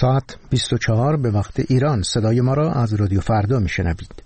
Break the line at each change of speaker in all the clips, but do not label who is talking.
ساعت 24 به وقت ایران. صدای ما را از رادیو فردا میشنوید.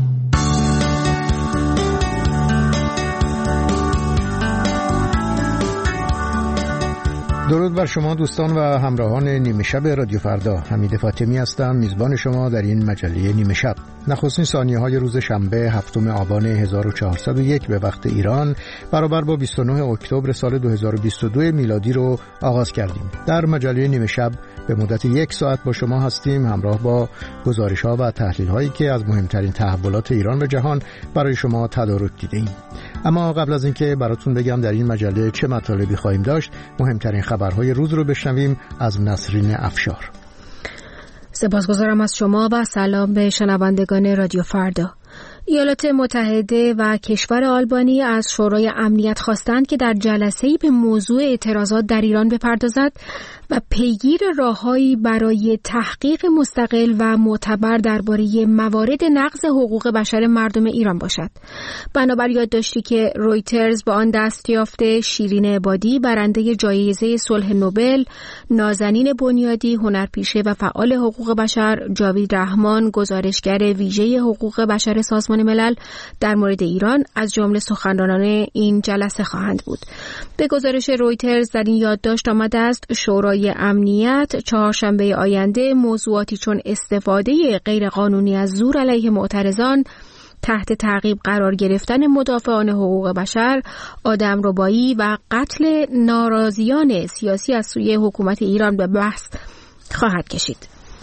درود بر شما دوستان و همراهان نیمه شب رادیو فردا. حمید فاطمی هستم، میزبان شما در این مجله نیمه شب. نخستین ثانیه‌های روز شنبه 7 آبان 1401 به وقت ایران برابر با 29 اکتبر سال 2022 میلادی رو آغاز کردیم. در مجله نیمه شب به مدت 1 ساعت با شما هستیم، همراه با گزارش‌ها و تحلیل‌هایی که از مهمترین تحولات ایران و جهان برای شما تدارک دیده‌ایم. اما قبل از اینکه براتون بگم در این مجله چه مطالبی خواهیم داشت، مهمترین خبرهای روز رو بشنویم از نسرین افشار.
سپاسگزارم از شما و سلام به شنوندگان رادیو فردا. ایالات متحده و کشور آلبانی از شورای امنیت خواستند که در جلسه‌ای به موضوع اعتراضات در ایران بپردازد و پیگیر راههایی برای تحقیق مستقل و معتبر درباره موارد نقض حقوق بشر مردم ایران باشد. بنابر یادداشتی که رویترز با آن دست یافته، شیرین عبادی برنده جایزه صلح نوبل، نازنین بنیادی هنرپیشه و فعال حقوق بشر، جاوید رحمان گزارشگر ویژه حقوق بشر سازمان ملل در مورد ایران از جمله سخنرانان این جلسه خواهند بود. به گزارش رویترز در این یادداشت آمده است شورای امنیت چهارشنبه آینده موضوعاتی چون استفاده غیرقانونی از زور علیه معترضان، تحت تعقیب قرار گرفتن مدافعان حقوق بشر، آدمربایی و قتل ناراضیان سیاسی از سوی حکومت ایران به بحث خواهد کشید.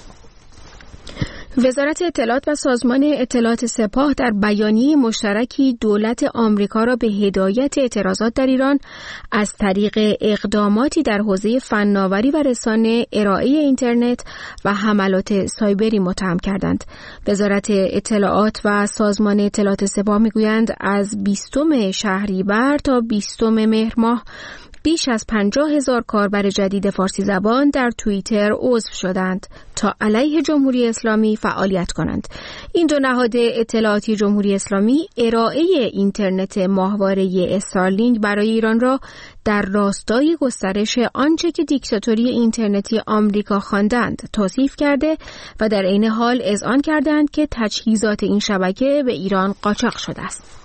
وزارت اطلاعات و سازمان اطلاعات سپاه در بیانیه مشترکی دولت آمریکا را به هدایت اعتراضات در ایران از طریق اقداماتی در حوزه فناوری و رسانه، ارائه اینترنت و حملات سایبری متهم کردند. وزارت اطلاعات و سازمان اطلاعات سپاه میگویند از 20 شهریور تا 20 مهر ماه بیش از 50,000 کاربر جدید فارسی زبان در توییتر عضو شدند تا علیه جمهوری اسلامی فعالیت کنند. این دو نهاد اطلاعاتی جمهوری اسلامی ارائه اینترنت ماهواره استارلینک برای ایران را در راستای گسترش آنچه که دیکتاتوری اینترنتی آمریکا خواندند توصیف کرده و در عین حال اذعان کردند که تجهیزات این شبکه به ایران قاچاق شده است.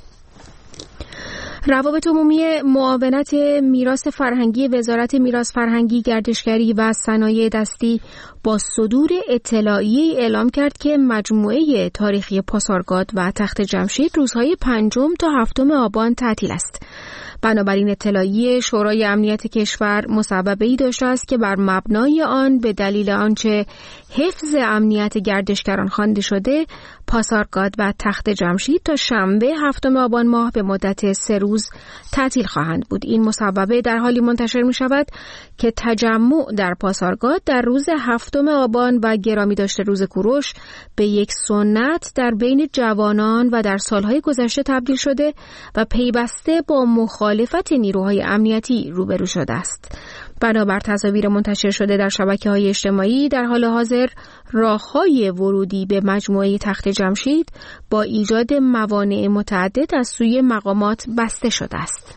روابط عمومی معاونت میراث فرهنگی وزارت میراث فرهنگی، گردشگری و صنایع دستی با صدور اطلاعیه‌ای اعلام کرد که مجموعه تاریخی پاسارگاد و تخت جمشید روزهای 5 تا 7 آبان تعطیل است. بنابراین اطلاعیه شورای امنیت کشور مصوبه‌ای داشته است که بر مبنای آن به دلیل آنچه حفظ امنیت گردشگران خوانده شده، پاسارگاد و تخت جمشید تا شنبه 7 آبان ماه به مدت 3 روز تعطیل خواهند بود. این مصوبه در حالی منتشر می شود که تجمع در پاسارگاد در روز 7 آبان و گرامی داشته روز کوروش به یک سنت در بین جوانان و در سالهای گذشته تبدیل شده و پیوسته با مخالفت نیروهای امنیتی روبرو شده است. بنابر تصاویر منتشر شده در شبکه‌های اجتماعی، در حال حاضر راه‌های ورودی به مجموعه تخت جمشید با ایجاد موانع متعدد از سوی مقامات بسته شده است.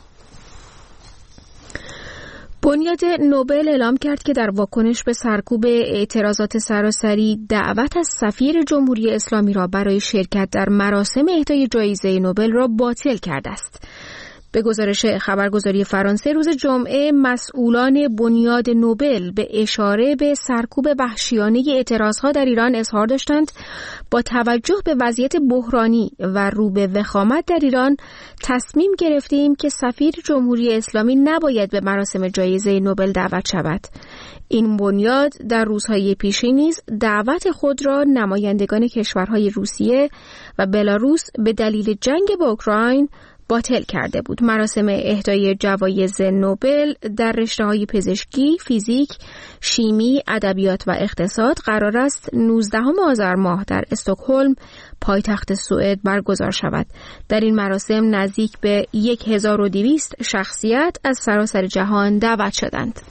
بنیاد نوبل اعلام کرد که در واکنش به سرکوب اعتراضات سراسری دعوت از سفیر جمهوری اسلامی را برای شرکت در مراسم اهدای جایزه نوبل را باطل کرده است. به گزارش خبرگزاری فرانسه روز جمعه، مسئولان بنیاد نوبل به اشاره به سرکوب وحشیانه اعتراضها در ایران اظهار داشتند با توجه به وضعیت بحرانی و رو به وخامت در ایران تصمیم گرفتیم که سفیر جمهوری اسلامی نباید به مراسم جایزه نوبل دعوت شود. این بنیاد در روزهای پیشین نیز دعوت خود را نمایندگان کشورهای روسیه و بلاروس به دلیل جنگ با اوکراین باطل کرده بود. مراسم اهدای جوایز نوبل در رشته‌های پزشکی، فیزیک، شیمی، ادبیات و اقتصاد قرار است 19 آذر ماه در استکهلم، پایتخت سوئد برگزار شود. در این مراسم نزدیک به 1200 شخصیت از سراسر جهان دعوت شدند.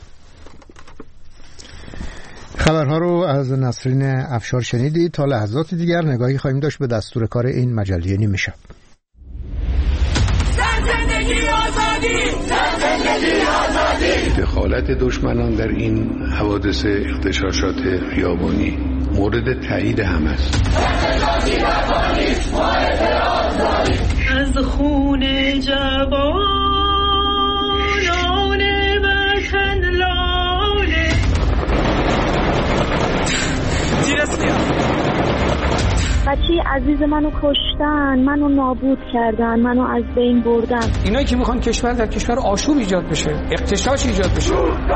خبرها رو از نسرین افشار شنیدید. تا لحظات دیگر نگاهی خواهیم داشت به دستور کار این مجله نیمه شب.
زندگی آزادی دخالت دشمنان در این حوادث اغتشاشات خیابانی مورد تایید همه است.
از خون جوانان وطن لاله
بچه عزیز منو کشتن، منو نابود کردن، منو از بین بردن.
اینایی که میخوان کشور در کشور آشوب ایجاد بشه، اغتشاش ایجاد بشه.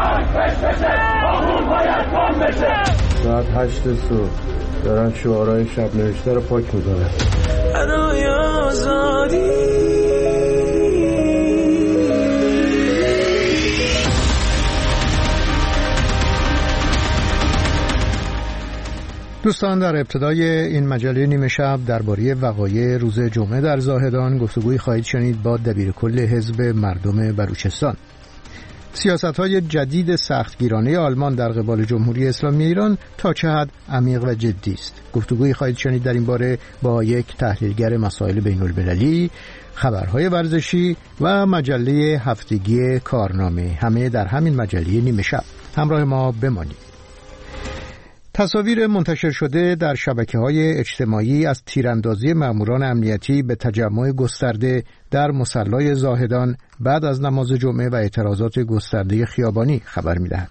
ساعت 8 صبح دارن شعارهای شب نوشته رو پاک می‌کنن. برای آزادی.
دوستان، در ابتدای این مجله نیمه شب درباره وقایع روز جمعه در زاهدان گفتگویی خواهید شنید با دبیرکل حزب مردم بلوچستان. سیاست‌های جدید سختگیرانه آلمان در قبال جمهوری اسلامی ایران تا چه حد عمیق و جدی است. گفتگویی خواهید شنید در این باره با یک تحلیلگر مسائل بین‌المللی، خبرهای ورزشی و مجله هفتگی کارنامه، همه در همین مجله نیمه شب. همراه ما بمانید. تصاویر منتشر شده در شبکه‌های اجتماعی از تیراندازی ماموران امنیتی به تجمع گسترده در مصلی زاهدان بعد از نماز جمعه و اعتراضات گسترده خیابانی خبر می‌دهد.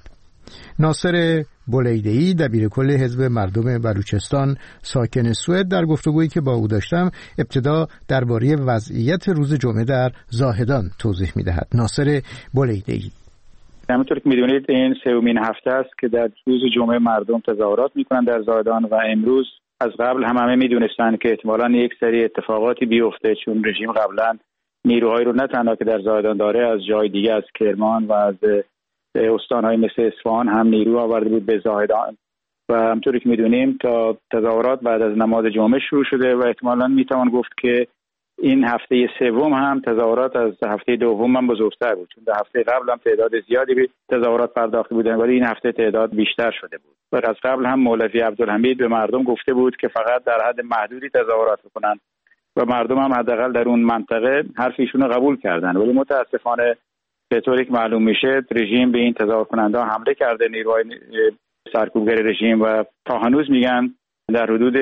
ناصر بولیده‌ای دبیرکل حزب مردم بلوچستان ساکن سوئد در گفتگویی که با او داشتم ابتدا درباره وضعیت روز جمعه در زاهدان توضیح می‌دهد. ناصر بولیده‌ای:
همونطور که میدونید این سومین هفته است که در روز جمعه مردم تظاهرات میکنن در زاهدان و امروز از قبل همه میدونستن که احتمالاً یک سری اتفاقاتی بیفته، چون رژیم قبلا نیروهایی رو نه تنها که در زاهدان داره از جای دیگه از کرمان و از استانهای مثل اصفهان هم نیرو آورده بود به زاهدان و همونطوری که میدونیم تا تظاهرات بعد از نماز جمعه شروع شده و احتمالاً میتوان گفت که این هفته سوم هم تظاهرات از هفته دوم هم بزرگتر بود، چون در هفته قبل هم تعداد زیادی به تظاهرات پرداخته بودن ولی این هفته تعداد بیشتر شده بود. و از قبل هم مولوی عبدالحمید به مردم گفته بود که فقط در حد محدودی تظاهرات بکنن و مردم هم حداقل در اون منطقه حرف ایشون رو قبول کردن. ولی متاسفانه به طوری که معلوم میشه رژیم به این تظاهر کننده حمله کرده، نیروهای سرکوبگر رژیم، و تا هنوز میگن در حدود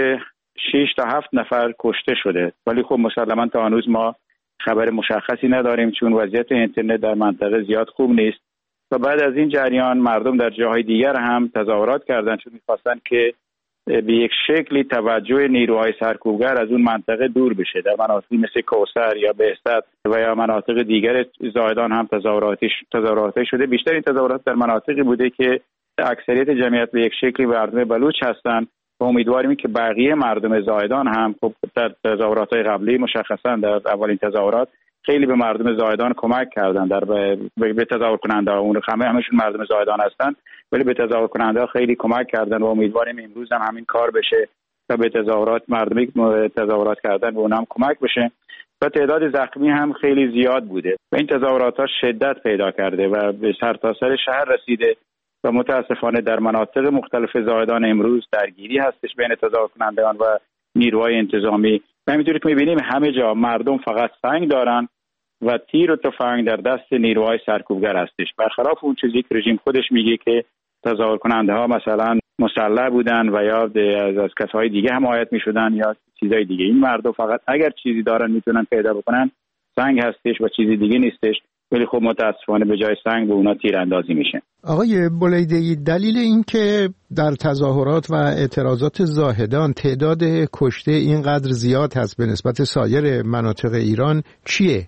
6 تا 7 نفر کشته شده. ولی خب مسلماً تا هنوز ما خبر مشخصی نداریم چون وضعیت اینترنت در منطقه زیاد خوب نیست. و بعد از این جریان مردم در جاهای دیگر هم تظاهرات کردن چون می‌خواستن که به یک شکلی توجه نیروهای سرکوبگر از اون منطقه دور بشه. در مناطقی مثل کوثر یا بهزاد و یا مناطق دیگر زاهدان هم تظاهراتی شده. بیشتر این تظاهرات در مناطقی بوده که اکثریت جمعیت به یک شکلی مردم بلوچ هستند و امیدواریم که بقیه مردم زاهدان هم خب در تظاهرات‌های قبلی مشخصا در اولین تظاهرات خیلی به مردم زاهدان کمک کردن در به تظاهر کننده ها. اون همشون مردم زاهدان هستن ولی به تظاهر کننده ها خیلی کمک کردن و امیدواریم امروز هم همین کار بشه و به تظاهرات مردمی تظاهرات کردن به اونها هم کمک بشه. و تعداد زخمی هم خیلی زیاد بوده و این تظاهرات ها شدت پیدا کرده و به سرتاسر شهر رسیده و متاسفانه در مناطق مختلف زاهدان امروز درگیری هستش بین تظاهر کنندگان و نیروهای انتظامی. و همینطوری که می‌بینیم همه جا مردم فقط سنگ دارن و تیر و تفنگ در دست نیروهای سرکوبگر هستش، برخلاف اون چیزی که رژیم خودش میگه که تظاهر کننده ها مثلا مسلح بودن و یا از کسای دیگه حمایت میشدن یا چیزای دیگه. این مردم فقط اگر چیزی دارن میتونن پیدا بکنن سنگ هستش و چیزی دیگه نیستش، ولی خب متاسفانه به جای سنگ به اونا تیراندازی میشه.
آقای بولیده‌ای، دلیل این که در تظاهرات و اعتراضات زاهدان تعداد کشته اینقدر زیاد هست به نسبت سایر مناطق ایران چیه؟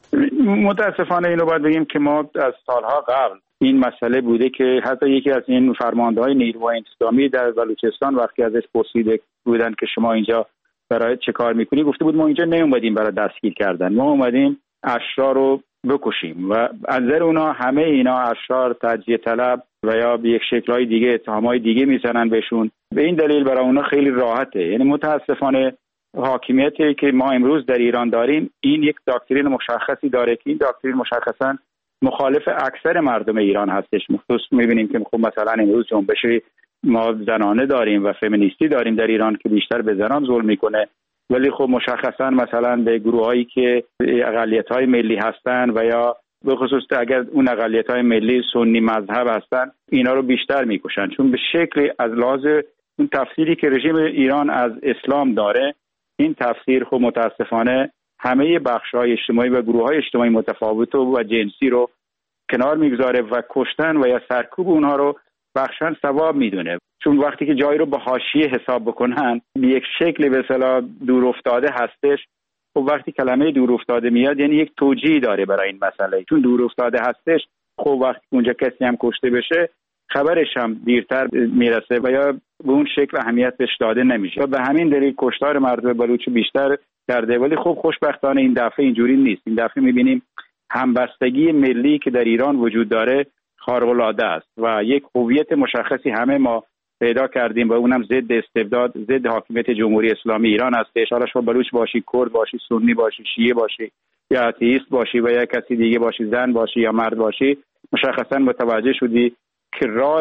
متاسفانه اینو باید بگیم که ما از سالها قبل این مسئله بوده که حتی یکی از این فرمانده‌های نیروهای انتظامی در بلوچستان وقتی ازش پرسیده بودن که شما اینجا برای چه کار میکنی، گفته بود ما اینجا نیومدیم برای دستگیر کردن، ما اومدیم اشرار رو بکشیم. و از نظر اونا همه اینا اشرار تجزیه طلب و یا به یک شکل‌های دیگه اتهام‌های دیگه میزنن بهشون. به این دلیل برای اونا خیلی راحته. یعنی متاسفانه حاکمیتی که ما امروز در ایران داریم این یک داکترین مشخصی داره که این داکترین مشخصاً مخالف اکثر مردم ایران هستش. مخصوص می‌بینیم که خب مثلا امروز جنبش ما زنانه داریم و فمینیستی داریم در ایران که بیشتر به زنان ظلم میکنه، ولی خب مشخصاً مثلا به گروهایی که اقلیت‌های ملی هستن و یا به خصوص اگر اون اقلیت‌های ملی سنی مذهب هستن اینا رو بیشتر میکشن، چون به شکلی از لحاظ اون تفسیری که رژیم ایران از اسلام داره، این تفسیر خب متاسفانه همه بخش‌های اجتماعی و گروه‌های اجتماعی متفاوت و جنسی رو کنار میگذاره و کشتن و یا سرکوب اونها رو بخشن ثواب میدونه. چون وقتی که جایی رو به حاشیه حساب بکنن به یک شکلی به اصطلاح دور افتاده هستش، خب وقتی کلمه دور افتاده میاد یعنی یک توجیه داره برای این مسئله، چون دور افتاده هستش خب وقتی اونجا کسی هم کشته بشه خبرش هم دیرتر میرسه و یا به اون شکل اهمیت بهش داده نمیشه و به همین دلیل کشتار مردم بلوچ بیشتر کرده. ولی خب خوشبختانه این دفعه اینجوری نیست. این دفعه میبینیم همبستگی ملی که در ایران وجود داره خارق‌العاده است و یک هویت مشخصی همه ما پیدا کردیم و اونم ضد استبداد، ضد حاکمیت جمهوری اسلامی ایران است. حالا شما بلوچ باشی، کرد باشی، سنی باشی، شیعه باشی یا آتئیست باشی و یا کسی دیگه باشی، زن باشی یا مرد باشی، مشخصا متوجه شدی که راه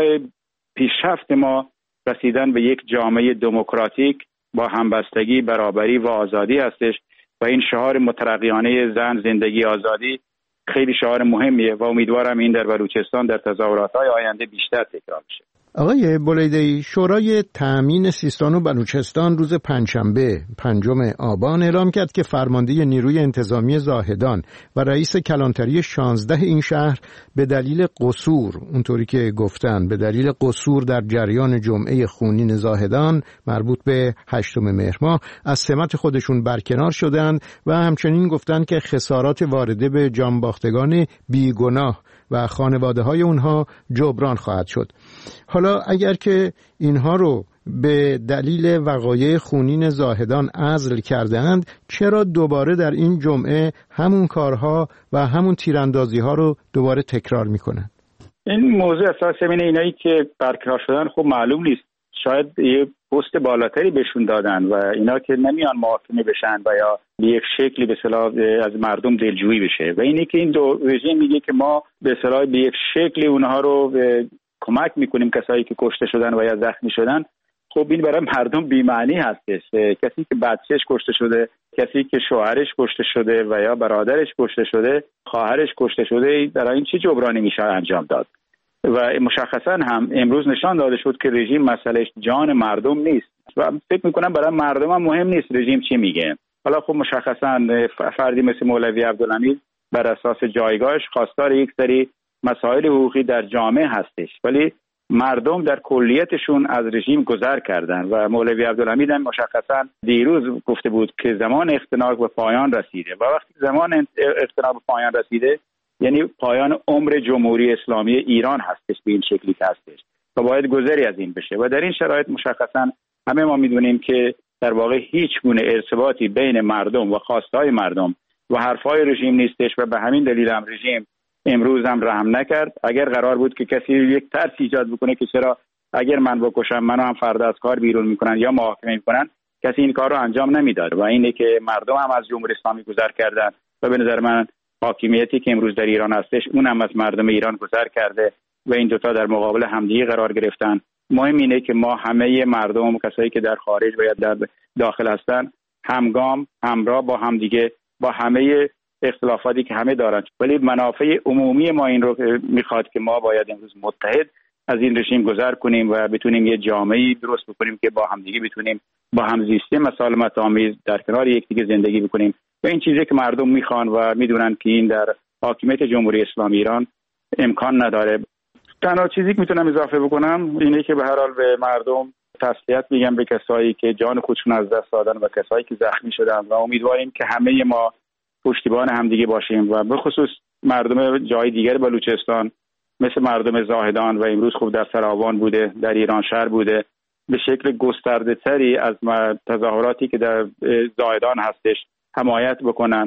پیشرفت ما رسیدن به یک جامعه دموکراتیک با همبستگی، برابری و آزادی هستش و این شعار مترقیانه زن، زندگی، آزادی خیلی شعار مهمیه و امیدوارم این در بلوچستان در تظاهرات‌های آینده بیشتر تکرار بشه.
آقای بولیده‌ای، شورای تأمین سیستان و بلوچستان روز پنجشنبه 5 آبان اعلام کرد که فرمانده نیروی انتظامی زاهدان و رئیس کلانتری 16 این شهر به دلیل قصور، اونطوری که گفتن به دلیل قصور در جریان جمعه خونین زاهدان مربوط به 8 مهر ماه از سمت خودشون برکنار شدند و همچنین گفتند که خسارات وارده به جانباختگان بیگناه و خانواده‌های اونها جبران خواهد شد. حالا اگر که اینها رو به دلیل وقایع خونین زاهدان عزل کردند، چرا دوباره در این جمعه همون کارها و همون تیراندازی‌ها رو دوباره تکرار می‌کنند؟
این موضوع اساساً اینایی که برکنار شدن خب معلوم نیست، شاید یه پست بالاتری بهشون دادن و اینا که نمیان محاکمه بشن و یا به یک شکلی به اصطلاح از مردم دلجویی بشه و اینی که این دو رژیم میگه که ما به اصطلاح به یک شکلی اونها رو کمک میکنیم کسایی که کشته شدن و یا زخمی شدن. خب این برای مردم بی‌معنی هستش. کسی که بچه‌ش کشته شده، کسی که شوهرش کشته شده و یا برادرش کشته شده، خواهرش کشته شده، برای این چه جبرانی میشه انجام داد؟ و مشخصا هم امروز نشان داده شد که رژیم مسئلهش جان مردم نیست و فکر میکنم برای مردم هم مهم نیست رژیم چی میگه. حالا خب مشخصا فردی مثل مولوی عبدالحمید بر اساس جایگاهش خواستار یک سری مسائل حقوقی در جامعه هستش، ولی مردم در کلیتشون از رژیم گذر کردن و مولوی عبدالحمید هم مشخصا دیروز گفته بود که زمان اختناق به پایان رسیده و وقتی زمان اختناق به پایان رسیده یعنی پایان عمر جمهوری اسلامی ایران هستش به این شکلی که هستش و باید گذری از این بشه و در این شرایط مشخصا همه ما میدونیم که در واقع هیچ گونه ارتباطی بین مردم و خواستهای مردم و حرفهای رژیم نیستش و به همین دلیل هم رژیم امروز هم رحم نکرد. اگر قرار بود که کسی یک ترس ایجاد بکنه که چرا اگر من بکشم منو هم فردا از کار بیرون میکنن یا محاکمه میکنن، کسی این کار رو انجام نمیداد و اینه که مردم هم از جمهوری اسلامی گذر کردن و به نظر من حاکمیتی که امروز در ایران هستش اون هم از مردم ایران گذر کرده و این دوتا در مقابل همدیگه قرار گرفتن. مهم اینه که ما همه مردم، کسایی که در خارج و یا در داخل هستن، همگام همراه با همدیگه با همه اختلافاتی که همه دارن، ولی منافع عمومی ما این رو میخواد که ما باید امروز متحد از این رژیم گذر کنیم و بتونیم یه جامعه‌ای درست بکنیم که با همدیگه بتونیم با همزیستی مسالمت آمیز در کنار یکدیگه زندگی بکنیم و این چیزی که مردم میخوان و میدونن که این در حاکمیت جمهوری اسلامی ایران امکان نداره. تنها چیزی که میتونم اضافه بکنم اینه که به هر حال به مردم تسلیت میگم به کسایی که جان خودشون از دست دادن و کسایی که زخمی شدن و امیدواریم که همه ما پشتیبان همدیگه باشیم و به خصوص مردم جای دیگر بلوچستان مثل مردم زاهدان و امروز خوب در سراوان بوده، در ایران شهر بوده، به شکل گسترده تری از تظاهراتی که در زاهدان هستش حمایت بکنن.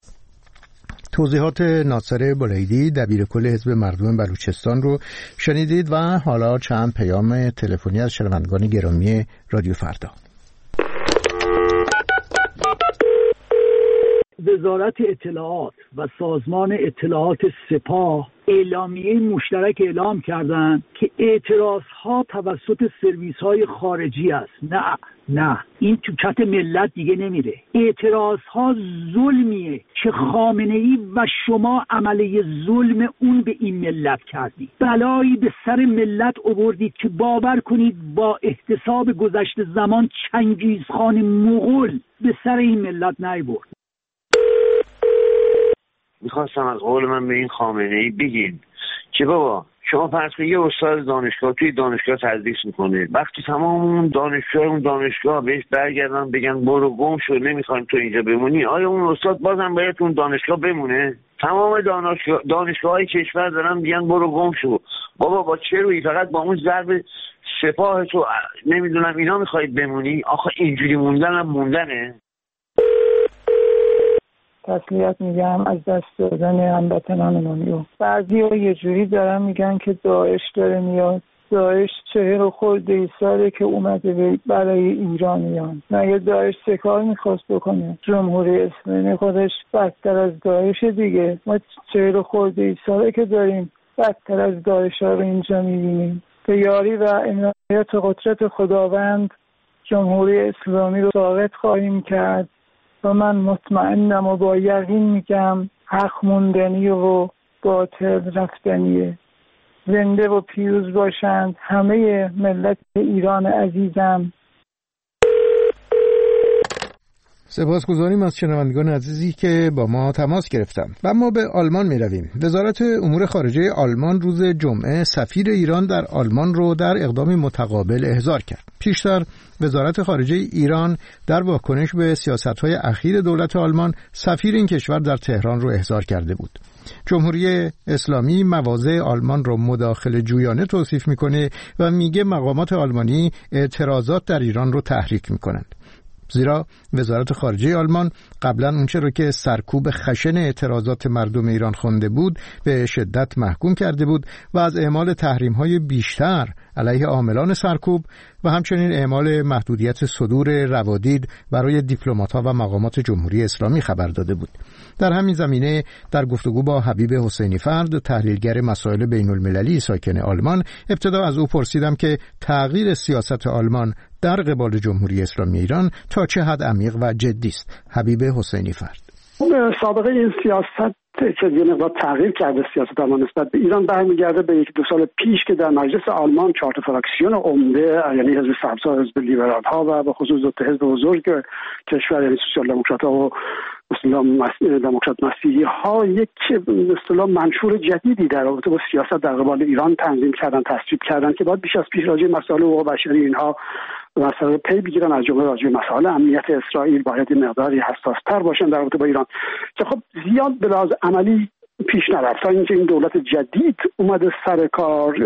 توضیحات ناصر بولیدی دبیر کل حزب مردم بلوچستان رو شنیدید و حالا چند پیام تلفنی از شنوندگان گرامی رادیو فردا.
وزارت اطلاعات و سازمان اطلاعات سپاه اعلامیه مشترک اعلام کردن که اعتراضها توسط سرویس‌های خارجی است. نه این تو کت ملت دیگه نمیره. اعتراضها ظلمیه که خامنه‌ای و شما عمله ظلم اون به این ملت کردید. بلایی به سر ملت آوردید که باور کنید با احتساب گذشت زمان چنگیزخان مغول به سر این ملت نیاورد.
میخواستم از قول من به این خامنه‌ای بگین که بابا شما فرض کنید یه استاد دانشگاه توی دانشگاه تدریس میکنه، وقتی تمام اون دانشگاه بهش برگردن بگن برو گم شو نمیخوایم تو اینجا بمونی، آیا اون استاد بازم باید اون دانشگاه بمونه؟ تمام دانشگاه‌های کشور دارن میگن برو گم شو. بابا با چه رویی فقط با اون ضرب سپاه تو نمیدونم اینا میخواید بمونی؟ آخه اینجوری موندن هم موندنه.
تسلیت میگم از دست دادن هموطنانمون. بعضی‌ها یه جوری دارن میگن که داعش داره میاد. داعش 40 خورده ساله که اومده برای ایرانیان. مگه داعش چه کار میخواست بکنه؟ جمهوری اسلامی خودش بدتر از داعش دیگه. ما 40 خورده ساله که داریم بدتر از داعش ها رو اینجا میبینیم. به یاری و عنایت قدرت خداوند جمهوری اسلامی رو ساقط خواهیم کرد و من مطمئنم و با یقین میگم حق موندنی و باطل رفتنیه. زنده و پیروز باشند همه ملت ایران عزیزم.
سپاسگزاریم از شنوندگان عزیزی که با ما تماس گرفتند. و ما به آلمان می رویم. وزارت امور خارجه آلمان روز جمعه سفیر ایران در آلمان رو در اقدامی متقابل احضار کرد. پیشتر وزارت خارجه ایران در واکنش به سیاست‌های اخیر دولت آلمان سفیر این کشور در تهران رو احضار کرده بود. جمهوری اسلامی مواضع آلمان رو مداخله جویانه توصیف میکنه و میگه مقامات آلمانی اعتراضات در ایران رو تحریک میکنند. زیرا وزارت خارجه آلمان قبلا اونچه رو که سرکوب خشن اعتراضات مردم ایران خوانده بود به شدت محکوم کرده بود و از اعمال تحریم‌های بیشتر علیه عاملان سرکوب و همچنین اعمال محدودیت صدور روادید برای دیپلمات‌ها و مقامات جمهوری اسلامی خبر داده بود. در همین زمینه در گفتگو با حبیب حسینی فرد تحلیلگر مسائل بین‌المللی ساکن آلمان ابتدا از او پرسیدم که تغییر سیاست آلمان در قبال جمهوری اسلامی ایران تا چه حد عمیق و جدی است. حبیب حسینی فرد:
سابقه این سیاست که یه مقدار تغییر کرده سیاست آلمان نسبت به ایران برمیگرده به 1-2 سال پیش که در مجلس آلمان 4 فراکسیون عمده، یعنی حزب سبزها، حزب لیبرال ها و به خصوص دو حزب بزرگ کشور یعنی سوسیال دموکرات ها و دموکرات مسیحی ها یک اصطلاح منشور جدیدی در رابطه با سیاست در قبال ایران تنظیم کردن، تصویب کردن که باید بیش از پیش راجع به مسائل حقوق بشری اینها مسائل پی بگیرن، از جمله راجع به مسائل امنیت اسرائیل باید مقداری حساس‌تر باشن در رابطه با ایران که خب زیاد به لحاظ عملی پیش نرفت تا اینکه این دولت جدید اومده سر کار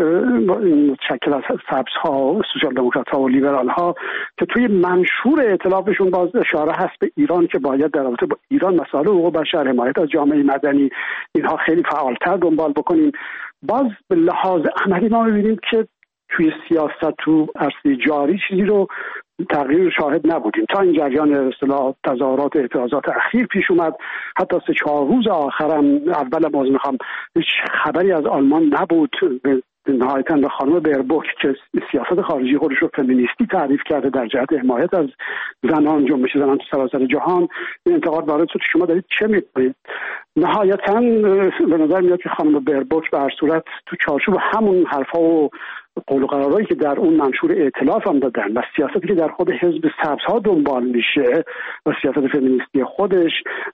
متشکل از سبزها، سوسیال دموکرات ها و لیبرال ها که توی منشور ائتلافشون باز اشاره هست به ایران که باید در رابطه با ایران مسائل حقوق بشر، حمایت از جامعه مدنی اینها خیلی فعالتر دنبال بکنیم. باز به لحاظ عملی ما می‌بینیم که توی سیاست تو عرصه جاری چیزی رو تغییر شاهد نبودیم تا این جریان اصطلاح تظاهرات و اعتراضات اخیر پیش اومد. حتی 3-4 روز آخرم اول باز میخوام هیچ خبری از آلمان نبود. نهایتاً به خانم بربوک که سیاست خارجی خودش رو فمینیستی تعریف کرده در جهت حمایت از زنان، جنبش زنان تو سراسر جهان، این انتقاد وارد شد شما دارید چه می‌کنید. نهایتاً به نظر میاد که خانم بربوک به هر صورت تو چارچوب همون حرفا و قول و قرارهایی که در اون منشور ائتلاف هم دادن و سیاستی که در خود حزب سبزها دنبال میشه و سیاست فمینیستی خودش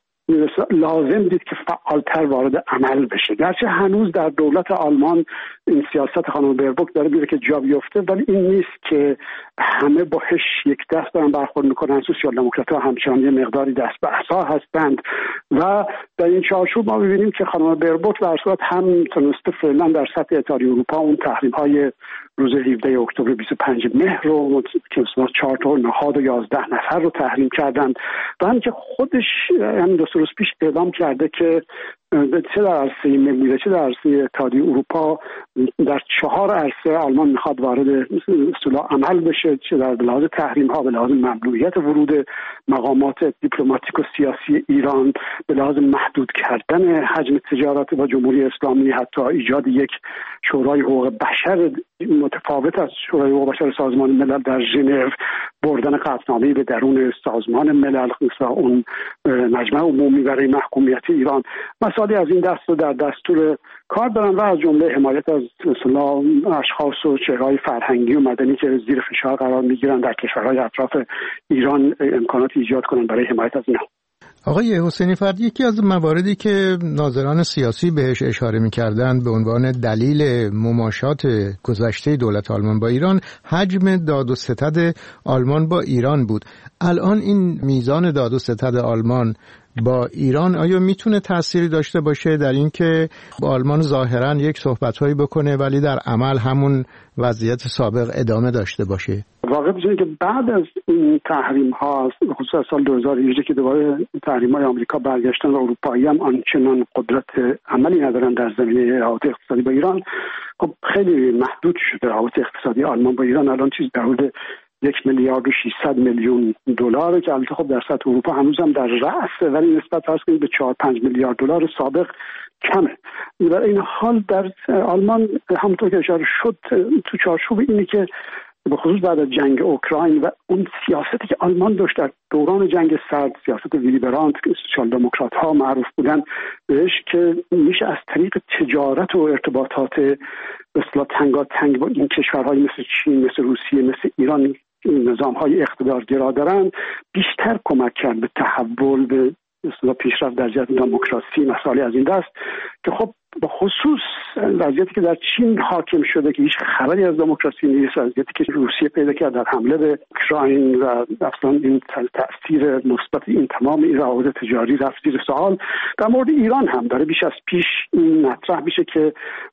لازم دید که فعالتر وارد عمل بشه. گرچه هنوز در دولت آلمان این سیاست خانم بربوک داره میره که جا بیفته، ولی این نیست که همه باهاش یک دست دارن برخورد میکنن. سوسیال دموکرات‌ها همچنان یه مقداری دست به عصا هستند و در این چارچوب ما می‌بینیم که خانم بربوک به هر صورت هم تونسته فعلا در سطح اتحادیه اروپا اون تحریم‌های روز 17 اکتبر 25 مهر رو که 4 تا نهاد و 11 نفر رو تحریم کردند و هم که خودش همین 2 روز پیش اعلام کرده که چه در عرصه ملی چه در عرصه اتحادیه اروپا در 4 عرصه آلمان میخواد وارد اصطلاح عمل بشه، چه در لحاظ تحریم ها، به لحاظ ممنوعیت ورود مقامات دیپلماتیک و سیاسی ایران، به لحاظ محدود کردن حجم تجارت با جمهوری اسلامی، حتی ایجاد یک شورای حقوق بشر متفاوت از شورای حقوق بشر سازمان ملل در ژنو، بردن قطعنامه‌ای به درون سازمان ملل مثل اون مجمع عمومی برای محکومیت ایران. مسائلی از این دست رو در دستور کار دارن و از جمله حمایت از مثلا اشخاص و چهره‌های فرهنگی و مدنی که زیر فشار قرار میگیرن در کشورهای اطراف ایران امکانات ایجاد کنن برای حمایت از اینها.
آقای حسینی فرد، یکی از مواردی که ناظران سیاسی بهش اشاره می‌کردند به عنوان دلیل مماشات گذشته دولت آلمان با ایران حجم داد و ستد آلمان با ایران بود. الان این میزان داد و ستد آلمان با ایران آیا میتونه تأثیری داشته باشه در این که با آلمان ظاهراً یک صحبت‌هایی بکنه ولی در عمل همون وضعیت سابق ادامه داشته باشه؟
واقع بزنید که بعد از این تحریم ها، خصوصا سال 2018 که دوباره تحریم های آمریکا برگشتن و اروپایی هم آنچنان قدرت عملی ندارن در زمینه روابط اقتصادی با ایران، خب خیلی محدود شده روابط اقتصادی آلمان با ایران. الان چیز در حدود 1,600,000,000 دلار که البته خب در سطح اروپا هنوز هم در رأسه، ولی نسبت فرض کنید به 4-5 میلیارد دلار سابق کمه. در این حال در آلمان همونطور که اشاره شد تو چارچوب اینه که به خصوص بعد از جنگ اوکراین و اون سیاستی که آلمان داشت در دوران جنگ سرد، سیاست ویلی برانت که سوسیال دموکرات ها معروف بودن بهش، که میشه از طریق تجارت و ارتباطات به اصطلاح تنگاتنگ با این کشورهای مثل چین، مثل روسیه، مثل ایران نظام‌های اقتدارگرا دارن بیشتر کمک کرد به تحول، به اصطلاح پیشرفت در جهت دموکراسی، مسائلی از این دست که خب به خصوص وضعیتی که در چین حاکم شده که هیچ خبری از دموکراسی نیست، وضعیتی که روسیه پیدا کرد در حمله به اوکراین و اصلا این تاثیر مثبت این تمام این روابط تجاری رفت زیر سوال. در مورد ایران هم داره بیش از پیش این مطرح میشه که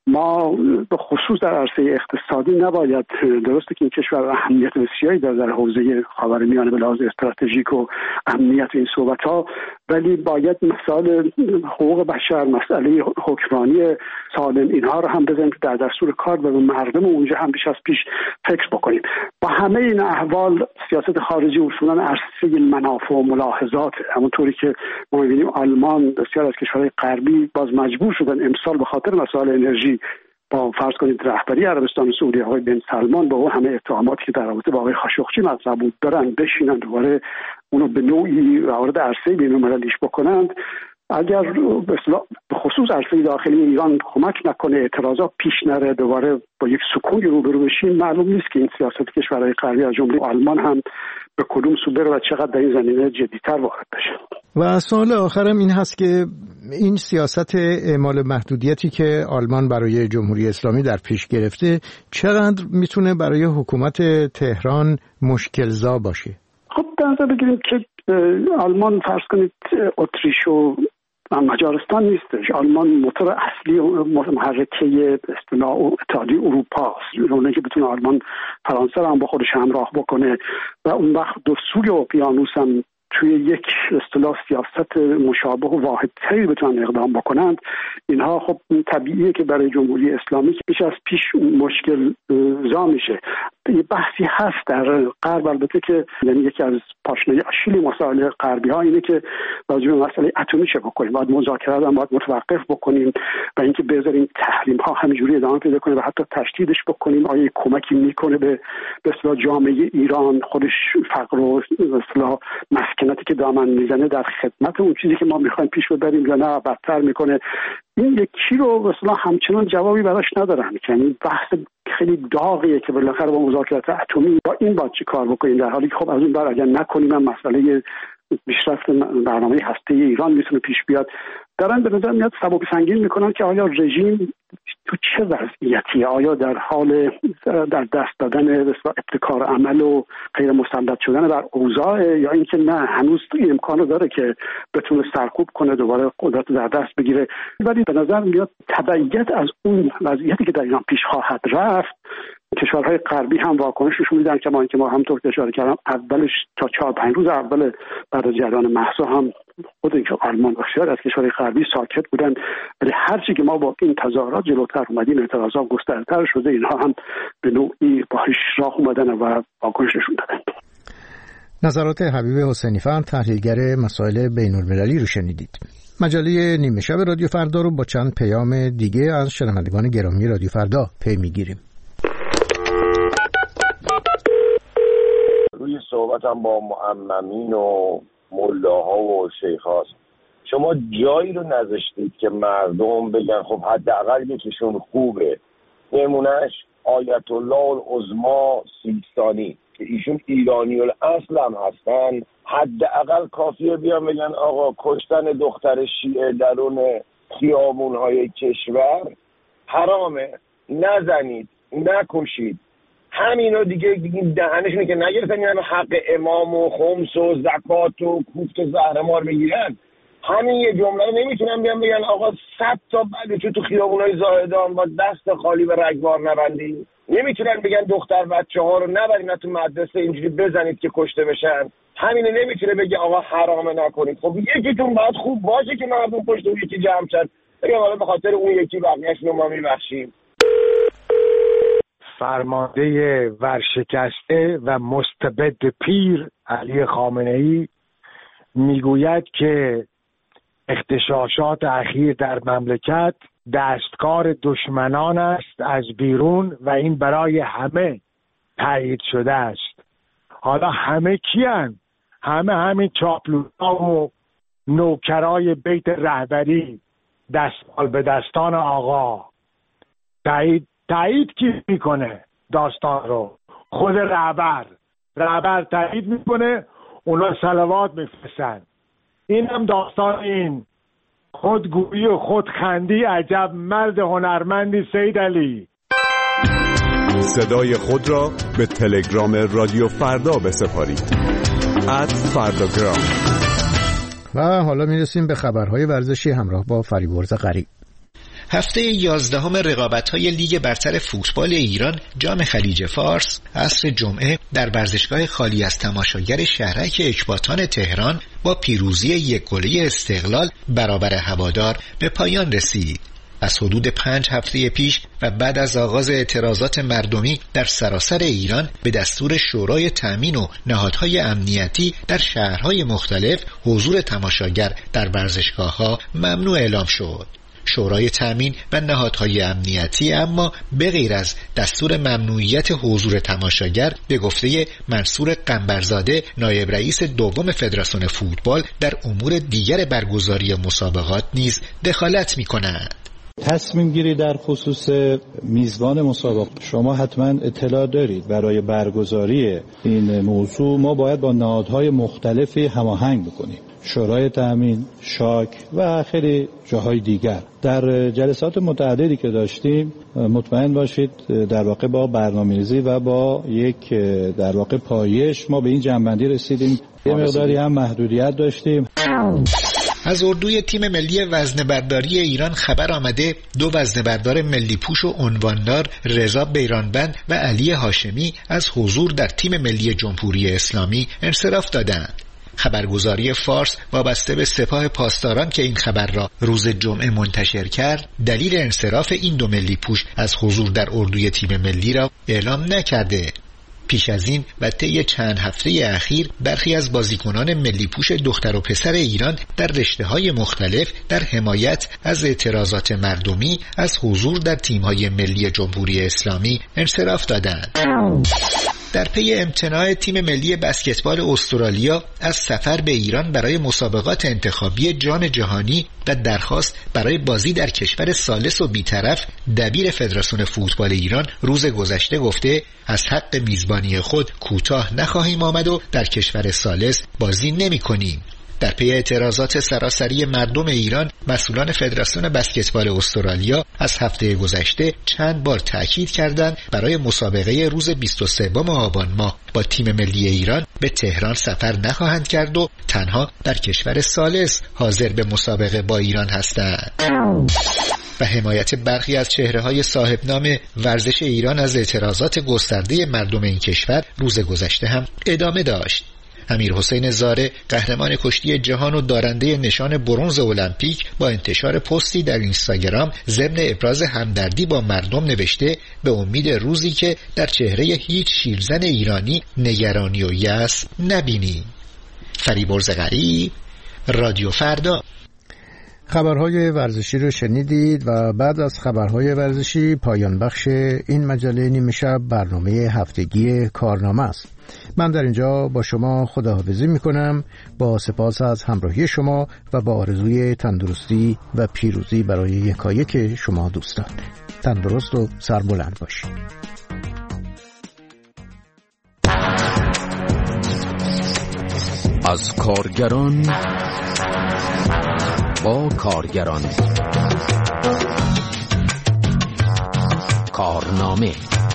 ما به خصوص در عرصه اقتصادی نباید، درسته که این کشور اهمیت بسیاری در حوزه خاورمیانه به لحاظ استراتژیک و امنیت این صحبت‌ها، ولی باید مسائل حقوق بشر، مسئله حکمرانی سالم، اینها رو هم بزنیم در دستور کار و به مردم اونجا هم بیش از پیش فکر بکنیم. با همه این احوال سیاست خارجی اصولا عرصه منافع و ملاحظات، همونطوری که ما می‌بینیم آلمان بسیار از کشورهای غربی باز مجبور شدن امسال به خاطر مسائل انرژی با فرض کنید رهبری عربستان سعودی آقای بن سلمان با اون همه اتهاماتی که در رابطه با آقای خاشقچی مطرح بود دارن بشینن دوباره اونو به نوعی وارد عرصه بین‌المللیش بکنند. اگر به خصوص عرصه داخلی ایران کمک نکنه، اعتراضات پیش نره، دوباره با یک سکونی روبرو بشیم، معلوم نیست که این سیاست کشورهای غربی از جمله آلمان هم به کدوم سو بره و چقدر در این زمینه جدی‌تر وارد بشه.
و سوال آخرم این هست که این سیاست اعمال محدودیتی که آلمان برای جمهوری اسلامی در پیش گرفته چقدر میتونه برای حکومت تهران مشکل‌زا باشه؟
خب در نظر بگیریم که آلمان فرض کنید اتریش و مجارستان نیستش. آلمان موتور اصلی و محرکه به اصطلاح اتحادیه اروپا است، اونایی که بتونه آلمان فرانسه رو هم با خودش همراه بکنه و اون وقت دو سوی اقیانوس هم توی یک اصطلاح سیاست مشابه و واحدتری بتونن اقدام بکنند. اینها خب طبیعیه که برای جمهوری اسلامی بیش از پیش مشکل زا میشه. یه بحثی هست در غرب البته که یعنی یکی از پاشنه آشیل مسائل غربی ها اینه که راجع به مسئله اتمی چه بکنیم، باید مذاکرات هم باید متوقف بکنیم و اینکه بذاریم تحریم ها همینجوری ادامه پیدا کنه و حتی تشدیدش بکنیم. آیا کمکی میکنه به اصطلاح جامعه ایران، خودش فقر و اصطلاح مسکنتی که دامن میزنه در خدمت اون چیزی که ما میخوایم پیش ببریم یا نه بدتر میکنه؟ این یکی رو اصطلاح همچنان جوابی براش ندارن. یعنی بحث خیلی داغیه که بالاخره با مذاکرات اتمی با این باید چی کار بکنیم، در حالی که خب از اون بر اگر نکنیم هم مسئله پیشرفت برنامه هسته ایران میتونه پیش بیاد. دارن به نظر میاد سبک سنگین میکنن که آیا رژیم تو چه وضعیتیه، آیا در حال در دست دادن ابتکار عمل و غیر مسلط شدن بر اوضاع، یا اینکه نه هنوز امکانو داره که بتونه سرکوب کنه دوباره قدرت در دست بگیره. ولی به نظر میاد تبعیت از اون وضعیتی که در ایران پیش خواهد رفت، کشورهای غربی هم واکنششون میدن که ما همونطور که اشاره کردم اولش تا 4-5 روز اول بعد از جریان مهسا هم خود اینکه آلمان و بسیار از کشورهای غربی ساکت بودن، ولی هرچی که ما با این تظاهرات جلوتر اومدیم اعتراضات گسترده‌تر شده، اینها هم به نوعی باهاش راه اومدن و واکنششون دادن.
نظرات حبیب حسینی فرد، تحلیلگر مسائل بین‌المللی رو شنیدید. مجله نیمه شب رادیو فردا رو با چند پیام دیگه از شنوندگان گرامی رادیو فردا پی میگیریم.
روی صحبتم با معممین و ملاها و شیخاست، شما جایی رو نذاشتید که مردم بگن خب حداقل یکیشون خوبه. نمونهش آیت الله العظما سیستانی که ایشون ایرانی الاصل هم هستن، حداقل کافیه بیان بگن آقا کشتن دختر شیعه درون خیابون‌های کشور حرامه، نزنید، نکشید. همینا دیگه دهنشونه که نگرفتن یعنی حق امام و خمس و زکات و کوفت و زهرمار بگیرن. همین یه جمله رو نمیتونن بیان بگن آقا 100 تا بلوچ تو خیابونای زاهدان با دست خالی به رگبار نبندید. نمیتونن بگن دختر بچه‌ها رو نبرید تو مدرسه اینجوری بزنید که کشته بشن. همین نمیتونه بگه آقا حرامه نکنید. خب یکیتون باید خوب باشه که مردم پشت اون یکی جمع شن. بگم حالا به خاطر اون یکی بقیه‌اش رو ما میبخشیم.
فرمانده ورشکسته و مستبد پیر علی خامنه‌ای میگوید که اغتشاشات اخیر در مملکت دستکار دشمنان است از بیرون و این برای همه تایید شده است. حالا همه کیان؟ همین چاپلوس‌ها و نوکرای بیت رهبری دستمال به دستان آقا. تایید کی میکنه داستان رو؟ خود رهبر تایید میکنه، اونا صلوات میفرستن. این هم داستان این خودگویی و خودخندی. عجب مرد هنرمندی سید علی.
صدای خود را به تلگرام رادیو فردا بسپارید @فرdagram.
و حالا میرسیم به خبرهای ورزشی همراه با فریبرز غریب.
هفته 11 رقابت‌های لیگ برتر فوتبال ایران جام خلیج فارس عصر جمعه در ورزشگاه خالی از تماشاگر شهرک اکباتان تهران با پیروزی 1-0 استقلال برابر هوادار به پایان رسید. از حدود 5 هفته پیش و بعد از آغاز اعتراضات مردمی در سراسر ایران به دستور شورای تامین و نهادهای امنیتی در شهرهای مختلف حضور تماشاگر در ورزشگاه‌ها ممنوع اعلام شد. شورای تامین و نهادهای امنیتی اما به غیر از دستور ممنوعیت حضور تماشاگر به گفته منصور قنبرزاده نایب رئیس دوم فدراسیون فوتبال در امور دیگر برگزاری مسابقات نیز دخالت می‌کنند.
تصمیم گیری در خصوص میزبان مسابقه شما حتما اطلاع دارید. برای برگزاری این موضوع ما باید با نهادهای مختلفی هماهنگ بکنیم، شورای تامین، شاک و خیلی جاهای دیگر. در جلسات متعددی که داشتیم مطمئن باشید در واقع با برنامه‌ریزی و با یک در واقع پایش ما به این جنبندی رسیدیم. یه مقداری هم محدودیت داشتیم.
از اردوی تیم ملی وزنه‌برداری ایران خبر آمده 2 وزنه‌بردار ملی پوش و عنواندار رضا بیرانبند و علی هاشمی از حضور در تیم ملی جمهوری اسلامی انصراف دادند. خبرگزاری فارس وابسته به سپاه پاسداران که این خبر را روز جمعه منتشر کرد، دلیل انصراف این 2 ملی پوش از حضور در اردوی تیم ملی را اعلام نکرده. پیش از این و طی چند هفته اخیر برخی از بازیکنان ملی پوش دختر و پسر ایران در رشته‌های مختلف در حمایت از اعتراضات مردمی از حضور در تیم‌های ملی جمهوری اسلامی انصراف دادند. در پی امتناع تیم ملی بسکتبال استرالیا از سفر به ایران برای مسابقات انتخابی جام جهانی و درخواست برای بازی در کشور ثالث و بی‌طرف، دبیر فدراسیون فوتبال ایران روز گذشته گفته از حق میزبانی خود کوتاه نخواهیم آمد و در کشور ثالث بازی نمی‌کنیم. در پی اعتراضات سراسری مردم ایران، مسئولان فدراسیون بسکتبال استرالیا از هفته گذشته چند بار تاکید کردند برای مسابقه روز 23 آبان ماه با تیم ملی ایران به تهران سفر نخواهند کرد و تنها در کشور ثالث حاضر به مسابقه با ایران هستند. و حمایت برخی از چهره‌های صاحب نام ورزش ایران از اعتراضات گسترده مردم این کشور روز گذشته هم ادامه داشت. امیرحسین زاره، قهرمان کشتی جهان و دارنده نشان برنز المپیک، با انتشار پستی در اینستاگرام ضمن ابراز همدردی با مردم نوشته به امید روزی که در چهره هیچ شیرزن ایرانی نگرانی و یأس نبینی. فریبرز غریب، رادیو فردا.
خبرهای ورزشی رو شنیدید و بعد از خبرهای ورزشی پایان بخش این مجله نیمه شب برنامه هفتگی کارنامه است. من در اینجا با شما خداحافظی میکنم، با سپاس از همراهی شما و با آرزوی تندرستی و پیروزی برای یکایک شما دوستان. تندرست و سربلند باشید.
از کارگران با کارگران، کارنامه.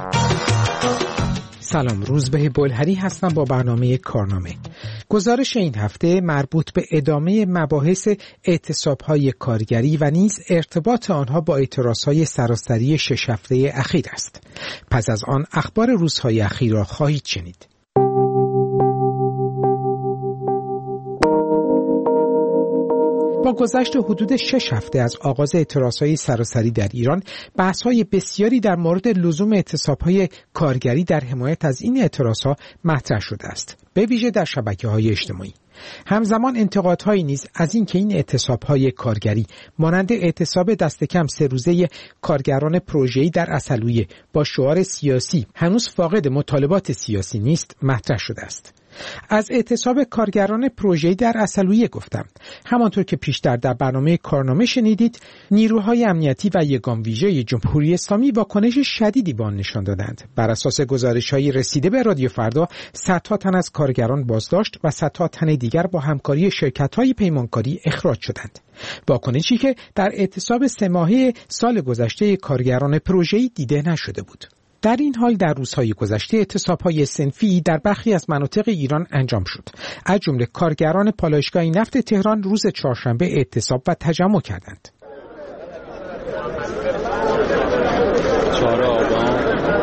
سلام، روزبه بلهری هستم با برنامه کارنامه. گزارش این هفته مربوط به ادامه مباحث اعتصاب‌های کارگری و نیز ارتباط آنها با اعتراض‌های سراسری 6 هفته اخیر است. پس از آن اخبار روزهای اخیر را خواهید شنید. با گذشت حدود 6 هفته از آغاز اعتراضهای سراسری در ایران، بحث‌های بسیاری در مورد لزوم اعتصاب‌های کارگری در حمایت از این اعتراضها مطرح شده است، به ویژه در شبکه‌های اجتماعی. همزمان انتقادهایی نیز از این که این اعتصاب‌های کارگری مانند اعتصاب دست کم 3 روزه کارگران پروژه‌ای در عسلویه با شعار سیاسی هنوز فاقد مطالبات سیاسی نیست مطرح شده است. از اعتصاب کارگران پروژه‌ای در عسلویه گفتم. همانطور که پیشتر در برنامه کارنامه شنیدید، نیروهای امنیتی و یگان ویژه جمهوری اسلامی واکنش شدیدی به آن نشان دادند. بر اساس گزارش‌های رسیده به رادیو فردا، صدها تن از کارگران بازداشت و صدها تن دیگر با همکاری شرکت‌های پیمانکاری اخراج شدند. واکنشی که در اعتصاب 3 ماهه سال گذشته کارگران پروژه‌ای دیده نشده بود. در این حال در روزهای گذشته اعتصاب‌های صنفی در برخی از مناطق ایران انجام شد. از جمله کارگران پالایشگاه نفت تهران روز چهارشنبه اعتصاب و تجمع کردند.
4 آبان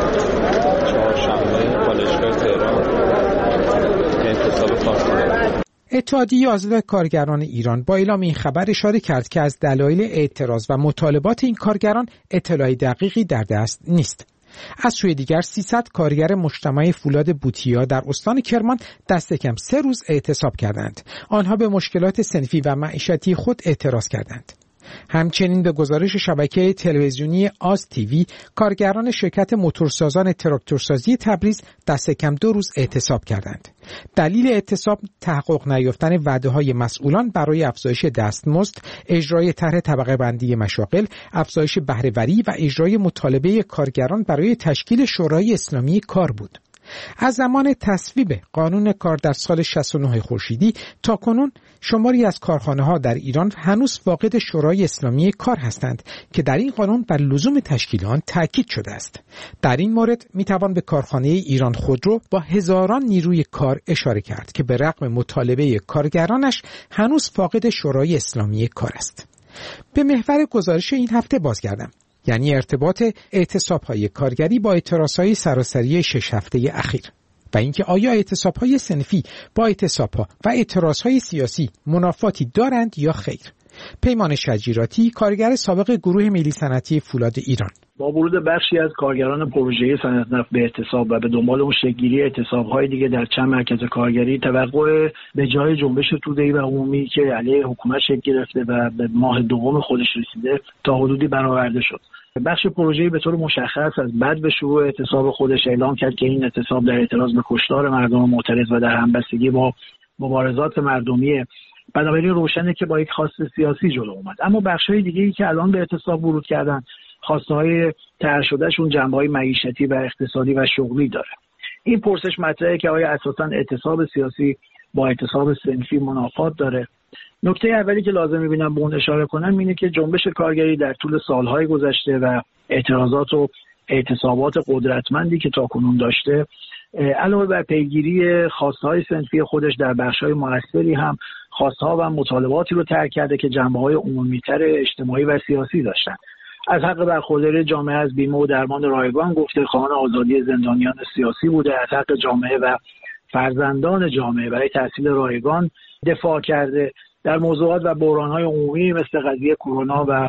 چهارشنبه پالایشگاه تهران اعتصاب خواستند.
اتحادیه آزاد کارگران ایران با اعلام این خبر اشاره کرد که از دلایل اعتراض و مطالبات این کارگران اطلاع دقیقی در دست نیست. از سوی دیگر 300 کارگر مجتمع فولاد بوتیا در استان کرمان دست کم 3 روز اعتصاب کردند. آنها به مشکلات صنفی و معیشتی خود اعتراض کردند. همچنین به گزارش شبکه تلویزیونی آز تیوی، کارگران شرکت موتورسازان تراکتورسازی تبریز دست کم 2 روز اعتصاب کردند. دلیل اعتصاب تحقق نیافتن وعده‌های مسئولان برای افزایش دستمزد، اجرای طرح طبقه بندی مشاغل، افزایش بهره‌وری و اجرای مطالبه کارگران برای تشکیل شورای اسلامی کار بود. از زمان تصویب قانون کار در سال 69 خورشیدی تا کنون شماری از کارخانه‌ها در ایران هنوز فاقد شورای اسلامی کار هستند که در این قانون بر لزوم تشکیل آن تاکید شده است. در این مورد میتوان به کارخانه ایران خودرو با هزاران نیروی کار اشاره کرد که به رغم مطالبه کارگرانش هنوز فاقد شورای اسلامی کار است. به محور گزارش این هفته بازگردم، یعنی ارتباط اعتصاب‌های کارگری با اعتراض‌های سراسری 6 هفته اخیر و اینکه آیا اعتصاب‌های صنفی با اعتصاب‌ها و اعتراض‌های سیاسی منافاتی دارند یا خیر. پیمان شجیراتی، کارگر سابق گروه ملی صنعتی فولاد ایران:
با ورود بخشی از کارگران پروژه‌ای صنعت نفت به اعتصاب و به دنبال اون شکل‌گیری اعتصاب‌های دیگه در چند مرکز کارگری، توقع به جای جنبش توده‌ای و عمومی که علیه حکومت شکل گرفته و به ماه دوم خودش رسیده تا حدودی برآورده شد. بخش پروژه‌ای به طور مشخص از بعد به شروع اعتصاب خودش اعلام کرد که این اعتصاب در اعتراض به کشتار مردم معترض و در همبستگی با مبارزات مردمیه. بنابراین روشنه که با یک خواست سیاسی جلو اومد. اما بخش‌های دیگه‌ای که الان به اعتصاب ورود کردن، خواسته‌های طرح شدهشون جنبه‌های معیشتی و اقتصادی و شغلی داره. این پرسش مطرحه که آیا اساساً اعتصاب سیاسی با اعتصاب صنفی منافات داره. نکته اولی که لازم می‌بینم به اون اشاره کنم اینه که جنبش کارگری در طول سالهای گذشته و اعتراضات و اعتصابات قدرتمندی که تاکنون داشته، علاوه بر پیگیری خواسته‌های صنفی خودش در بخش‌های موثری هم خواسته‌ها و مطالباتی رو طرح کرده که جنبه‌های عمومی‌تر اجتماعی و سیاسی داشتن. از حق برخورداری جامعه از بیمه و درمان رایگان گفته، خواهان آزادی زندانیان سیاسی بوده، از حق جامعه و فرزندان جامعه برای تحصیل رایگان دفاع کرده. در موضوعات و بحران‌های عمومی مثل قضیه کرونا و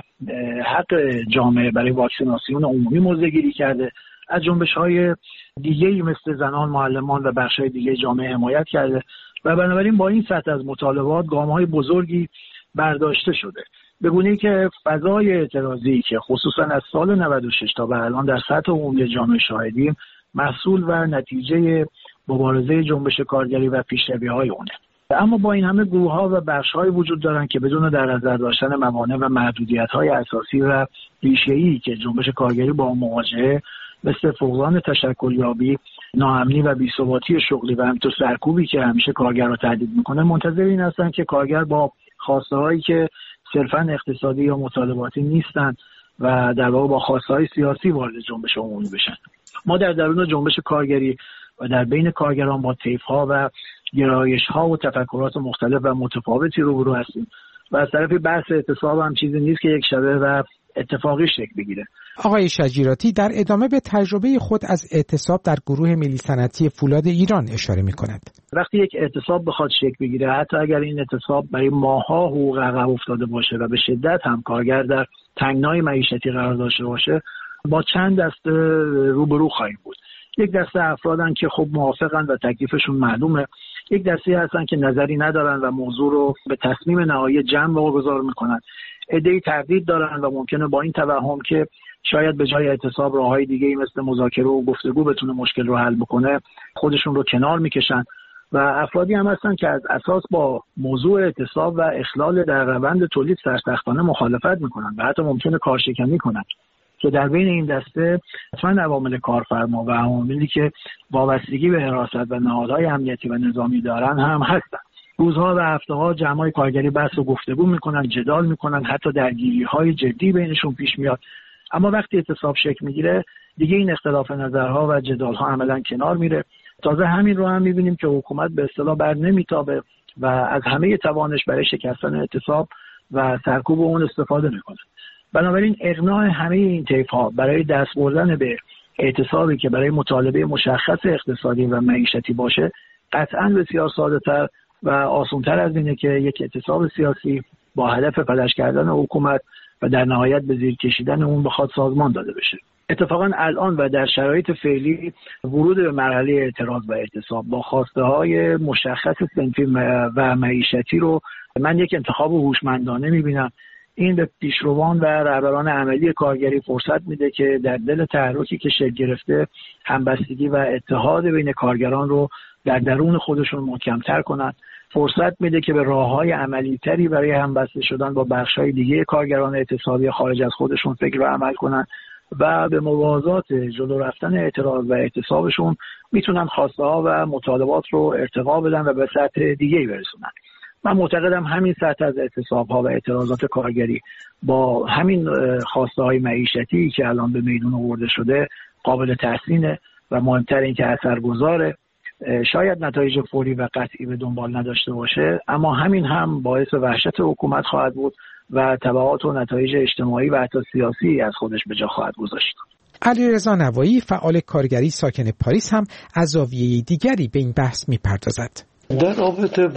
حق جامعه برای واکسیناسیون عمومی موضع‌گیری کرده. از جنبش‌های دیگه‌ای مثل زنان، معلمان و بخش‌های دیگه جامعه حمایت کرده و بنابراین با این سطح از مطالبات گام‌های بزرگی برداشته شده. به گونه‌ای که فضای اعتراضی که خصوصا از سال 96 تا به الان در سطح عمومی جامعه شاهدیم، محصول و نتیجه مبارزه جنبش کارگری و پیشروی‌های اونه. اما با این همه گروه‌ها و بخش‌های وجود دارن که بدون در نظر داشتن موانع و محدودیت‌های اساسی و ریشه‌ای که جنبش کارگری با اون مواجهه، مثل فقدان تشکلیابی، ناامنی و بی‌ثباتی شغلی و همینطور سرکوبی که همیشه کارگر رو تهدید میکنه، منتظر این هستن که کارگر با خواسته‌هایی که صرفاً اقتصادی یا مطالباتی نیستن و در واقع با خواسته‌های سیاسی وارد جنبش عمومی بشن. ما در درون جنبش کارگری و در بین کارگران با طیف‌ها و گرایش‌ها و تفکرات مختلف و متفاوتی روبرو هستیم و از طرف بحث اعتصاب هم چیزی نیست که یک شبه و اتفاقی شکل بگیره.
آقای شجیراتی در ادامه به تجربه خود از اعتصاب در گروه ملی صنعتی فولاد ایران اشاره می‌کند.
وقتی یک اعتصاب بخواد شکل بگیره، حتی اگر این اعتصاب برای ماه‌ها حقوق عقب افتاده باشه و به شدت هم کارگر در تنگنای معیشتی قرار داشته باشه، با چند دسته روبرو خواهیم بود. یک دسته افرادن که خب موافقن و تکلیفشون معلومه، یک دسته هستن که نظری ندارن و موضوع رو به تصمیم نهایی جمع واگذار میکنن. عده‌ای تردید دارن و ممکنه با این توهم که شاید به جای اعتصاب راههای دیگه‌ای مثل مذاکره و گفتگو بتونه مشکل رو حل بکنه، خودشون رو کنار میکشن و افرادی هم هستن که از اساس با موضوع اعتصاب و اخلال در روند تولید سرسختانه مخالفت میکنن و حتی ممکنه کارشکنی کنن، که در بین این دسته حتما عوامل کارفرما و عواملی که وابستگی به حراست و نهادهای امنیتی و نظامی دارن هم هستن. روزها و هفته‌ها جمع‌های کارگری بحث و گفتگو میکنن، جدال میکنن، حتی درگیری‌های جدی بینشون پیش میاد. اما وقتی اعتصاب شکل میگیره دیگه این اختلاف نظرها و جدال‌ها عملاً کنار میره. تازه همین رو هم میبینیم که حکومت به اصطلاح بر نمیتابه و از همه توانش برای شکستن اعتصاب و سرکوب اون استفاده میکنه. بنابراین اقناع همه این طیف‌ها برای دست بردن به اعتصابی که برای مطالبه مشخص اقتصادی و معیشتی باشه قطعاً بسیار ساده‌تر و آسان‌تر از اینه که یک اعتصاب سیاسی با هدف فلج کردن حکومت و در نهایت به زیر کشیدن اون بخواد سازمان داده بشه. اتفاقاً الان و در شرایط فعلی ورود به مرحله اعتراض و اعتصاب با خواسته‌های مشخص صنفی و معیشتی رو من یک انتخاب هوشمندانه می‌بینم. این به پیشروان و رهبران عملی کارگری فرصت میده که در دل تحرکی که شکل گرفته همبستگی و اتحاد بین کارگران رو در درون خودشون محکم‌تر کنن. فرصت میده که به راه‌های عملی‌تری برای همبسته شدن با بخش‌های دیگه کارگران اعتصابی خارج از خودشون فکر و عمل کنن و به موازات جلو رفتن اعتراض و اعتصابشون میتونن خواسته‌ها و مطالبات رو ارتقا بدن و به سطح دیگه‌ای برسونن. من معتقدم همین سطح از اعتصاب‌ها و اعتراضات کارگری با همین خواسته‌های معیشتی که الان به میدون آورده شده قابل تحسینه و مهمتر این که اثرگذاره. شاید نتایج فوری و قطعی به دنبال نداشته باشه، اما همین هم باعث وحشت حکومت خواهد بود و تبعات و نتایج اجتماعی و حتی سیاسی از خودش به جا خواهد گذاشت.
علیرضا نوایی فعال کارگری ساکن پاریس هم از زاویه دیگری به این بحث می‌پردازد.
در رابطه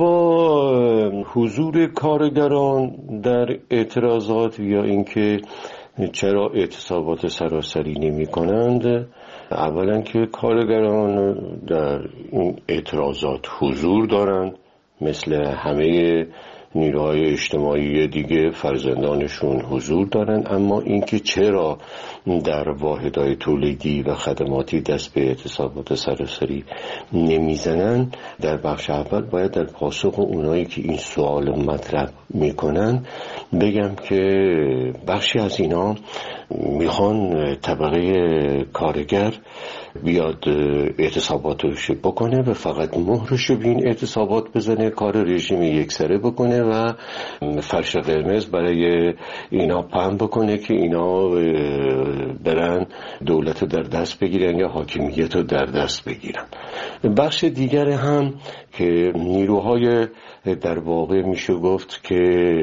با حضور کارگران در اعتراضات یا اینکه چرا اعتصابات سراسری نمی کنند، اولا که کارگران در این اعتراضات حضور دارند، مثل همه نیروهای اجتماعی دیگه فرزندانشون حضور دارن، اما اینکه چرا در واحدهای تولیدی و خدماتی دست به اعتصابات سراسری نمیزنن، در بخش اول باید در پاسخ اونایی که این سوال مطرح میکنن بگم که بخشی از اینا میخوان طبقه کارگر بیاد اعتصاباتش بکنه و فقط مهرش به این اعتصابات بزنه، کار رژیم یکسره بکنه و فرش قرمز برای اینا پهن بکنه که اینا برن دولت در دست بگیرن یا حاکمیت رو در دست بگیرن. بخش دیگر هم که نیروهای در واقع میشه گفت که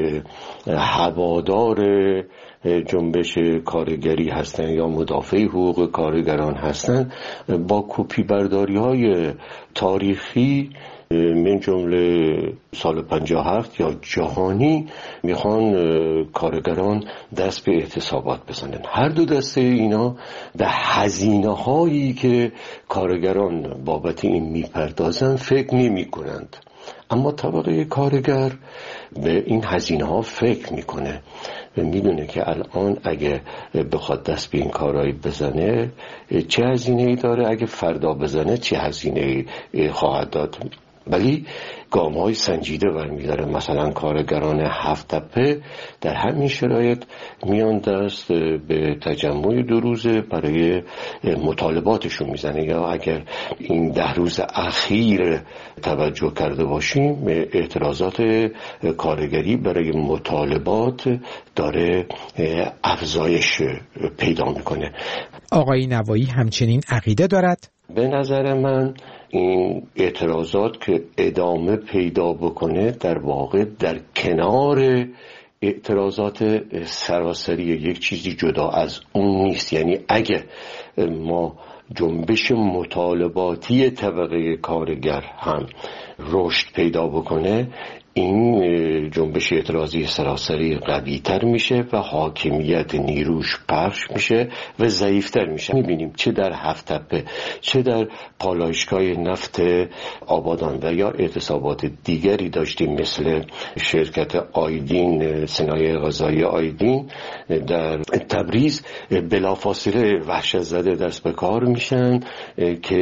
هوادار جنبش کارگری هستن یا مدافع حقوق کارگران هستن، با کپی برداری های تاریخی من جمله سال 57 یا جهانی میخوان کارگران دست به اعتصابات بزنن. هر دو دسته اینا به هزینه هایی که کارگران بابت این میپردازن فکر نمی کنند، اما طبقه کارگر به این هزینه ها فکر میکنه و میدونه که الان اگه بخواد دست به این کارهایی بزنه چه هزینه ای داره، اگه فردا بزنه چه هزینه ای خواهد داد. ولی گام های سنجیده برمیداره. مثلا کارگران هفت تپه در همین شرایط میان دست به تجمع 2 روزه برای مطالباتشون میزنه، یا اگر این 10 روز اخیر توجه کرده باشیم اعتراضات کارگری برای مطالبات داره افزایش پیدا میکنه.
آقای نوایی همچنین عقیده دارد؟
به نظر من این اعتراضات که ادامه پیدا بکنه در واقع در کنار اعتراضات سراسری یک چیزی جدا از اون نیست. یعنی اگه ما جنبش مطالباتی طبقه کارگر هم رشد پیدا بکنه، این جنبش اعتراضی سراسری قوی‌تر میشه و حاکمیت نیروش پخش میشه و ضعیف‌تر میشه. میبینیم چه در هفت تپه چه در پالایشگاه نفت آبادان و یا اعتصابات دیگری داشتیم مثل شرکت آیدین، صنایع غذایی آیدین در تبریز، بلافاصله وحشت زده دست به کار میشن که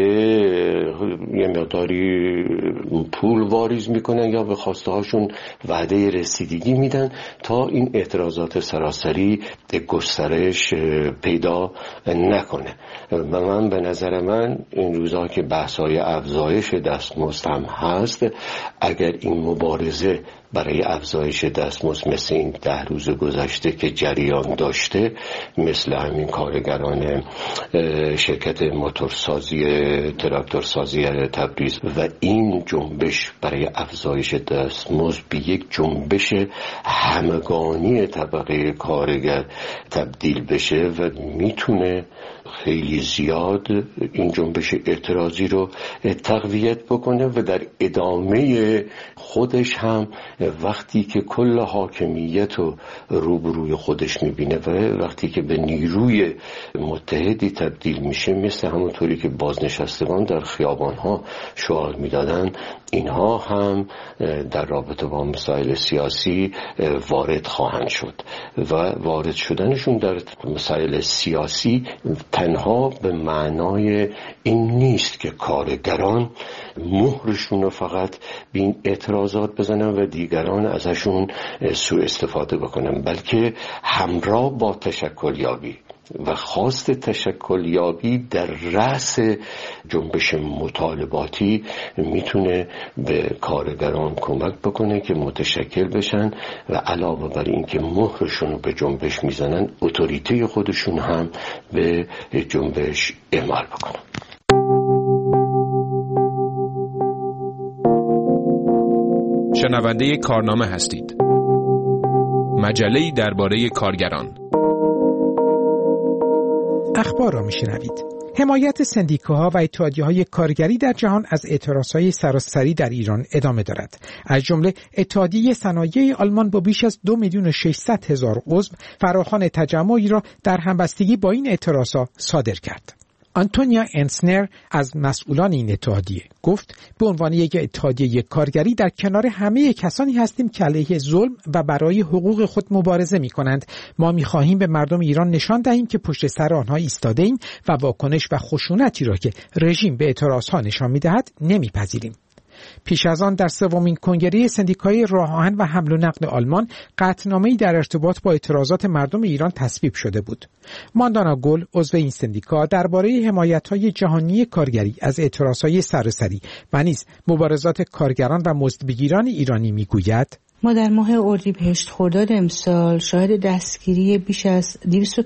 یه مقداری پول واریز میکنن یا به خواسته هاشون وعده رسیدگی میدن تا این اعتراضات سراسری گسترش پیدا نکنه. و من به نظر من این روزها که بحث‌های افزایش دستمزد هم هست، اگر این مبارزه برای افزایش دستمزد مثل این 10 روز گذشته که جریان داشته، مثل همین کارگران شرکت موتورسازی تراکتورسازی تبریز و این جنبش برای افزایش دستمزد به یک جنبش همگانی طبقه کارگر تبدیل بشه و میتونه خیلی زیاد این جنبش اعتراضی رو تقویت بکنه و در ادامه خودش هم وقتی که کل حاکمیت رو روبروی خودش میبینه و وقتی که به نیروی متحدی تبدیل میشه، مثل همونطوری که بازنشستگان در خیابانها شعار میدادن، اینها هم در رابطه با مسائل سیاسی وارد خواهند شد و وارد شدنشون در مسائل سیاسی تنها به معنای این نیست که کارگران مهرشون رو فقط به این اعتراضات بزنن و دیگران ازشون سوء استفاده بکنن، بلکه همراه با تشکلیابی و خواست تشکلیابی در رأس جنبش مطالباتی میتونه به کارگران کمک بکنه که متشکل بشن و علاوه بر این که مهرشون رو به جنبش میزنن، اتوریته خودشون هم به جنبش اعمال بکنن.
شنونده کارنامه هستید. مجله‌ای درباره کارگران.
اخبار را میشنوید. حمایت سندیکاها و اتحادیه‌های کارگری در جهان از اعتراضهای سراسری در ایران ادامه دارد. از جمله اتحادیه صنایع آلمان با بیش از 2,600,000 عضو فراخوان تجمعی را در همبستگی با این اعتراضها صادر کرد. آنتونیا انسنر از مسئولان این اتحادیه گفت به عنوان یک اتحادیه کارگری در کنار همه کسانی هستیم که علیه ظلم و برای حقوق خود مبارزه می کنند. ما می خواهیم به مردم ایران نشان دهیم که پشت سر آنها ایستاده ایم و واکنش و خشونتی را که رژیم به اعتراضها نشان می دهد نمی پذیریم. پیش از آن در سومین کنگره سندیکای راه آهن و حمل و نقل آلمان قطعنامه‌ای در ارتباط با اعتراضات مردم ایران تصویب شده بود. ماندانا گل، عضو این سندیکا، درباره حمایت‌های جهانی کارگری از اعتراضهای سراسری و نیز مبارزات کارگران و مزدبگیران ایرانی میگوید:
ما در ماه اردیبهشت خرداد امسال شاهد دستگیری بیش از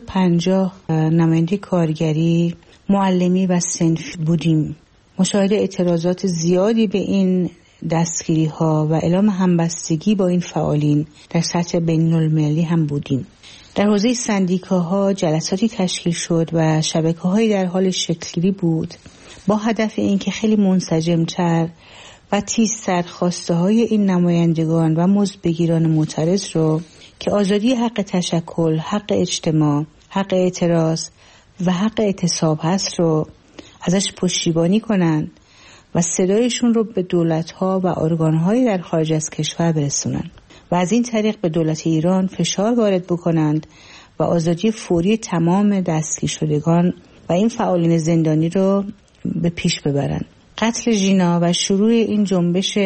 250 نماینده کارگری، معلمی و صنفی بودیم. مشاهده اعتراضات زیادی به این دستگیری ها و اعلام همبستگی با این فعالین در سطح بین المللی هم بودیم. در حوزه سندیکاها جلساتی تشکیل شد و شبکه‌هایی در حال شکل‌گیری بود با هدف اینکه خیلی منسجم‌تر و تیزتر خواسته‌های این نمایندگان و مزدبگیران معترض رو که آزادی حق تشکل، حق اجتماع، حق اعتراض و حق اعتصاب هست رو ازش پشتیبانی کنن و صدایشون رو به دولت‌ها و ارگان‌های در خارج از کشور برسونن و از این طریق به دولت ایران فشار وارد بکنند و آزادی فوری تمام دستگیر شدگان و این فعالین زندانی رو به پیش ببرن. قتل ژینا و شروع این جنبش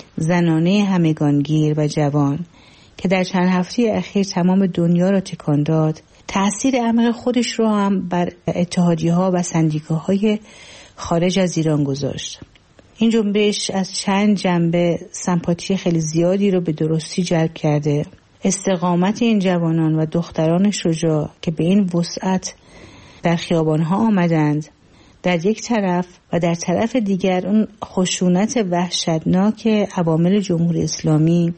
زنانه همگانگیر و جوان که در چند هفته اخیر تمام دنیا را تکان داد، تأثیر عمیق خودش رو هم بر اتحادیه‌ها و سندیکاهای خارج از ایران گذاشت. این جنبش از چند جنبه سمپاتی خیلی زیادی رو به درستی جلب کرده. استقامت این جوانان و دختران شجاع که به این وسعت در خیابان‌ها آمدند در یک طرف و در طرف دیگر اون خشونت وحشتناک عوامل جمهوری اسلامی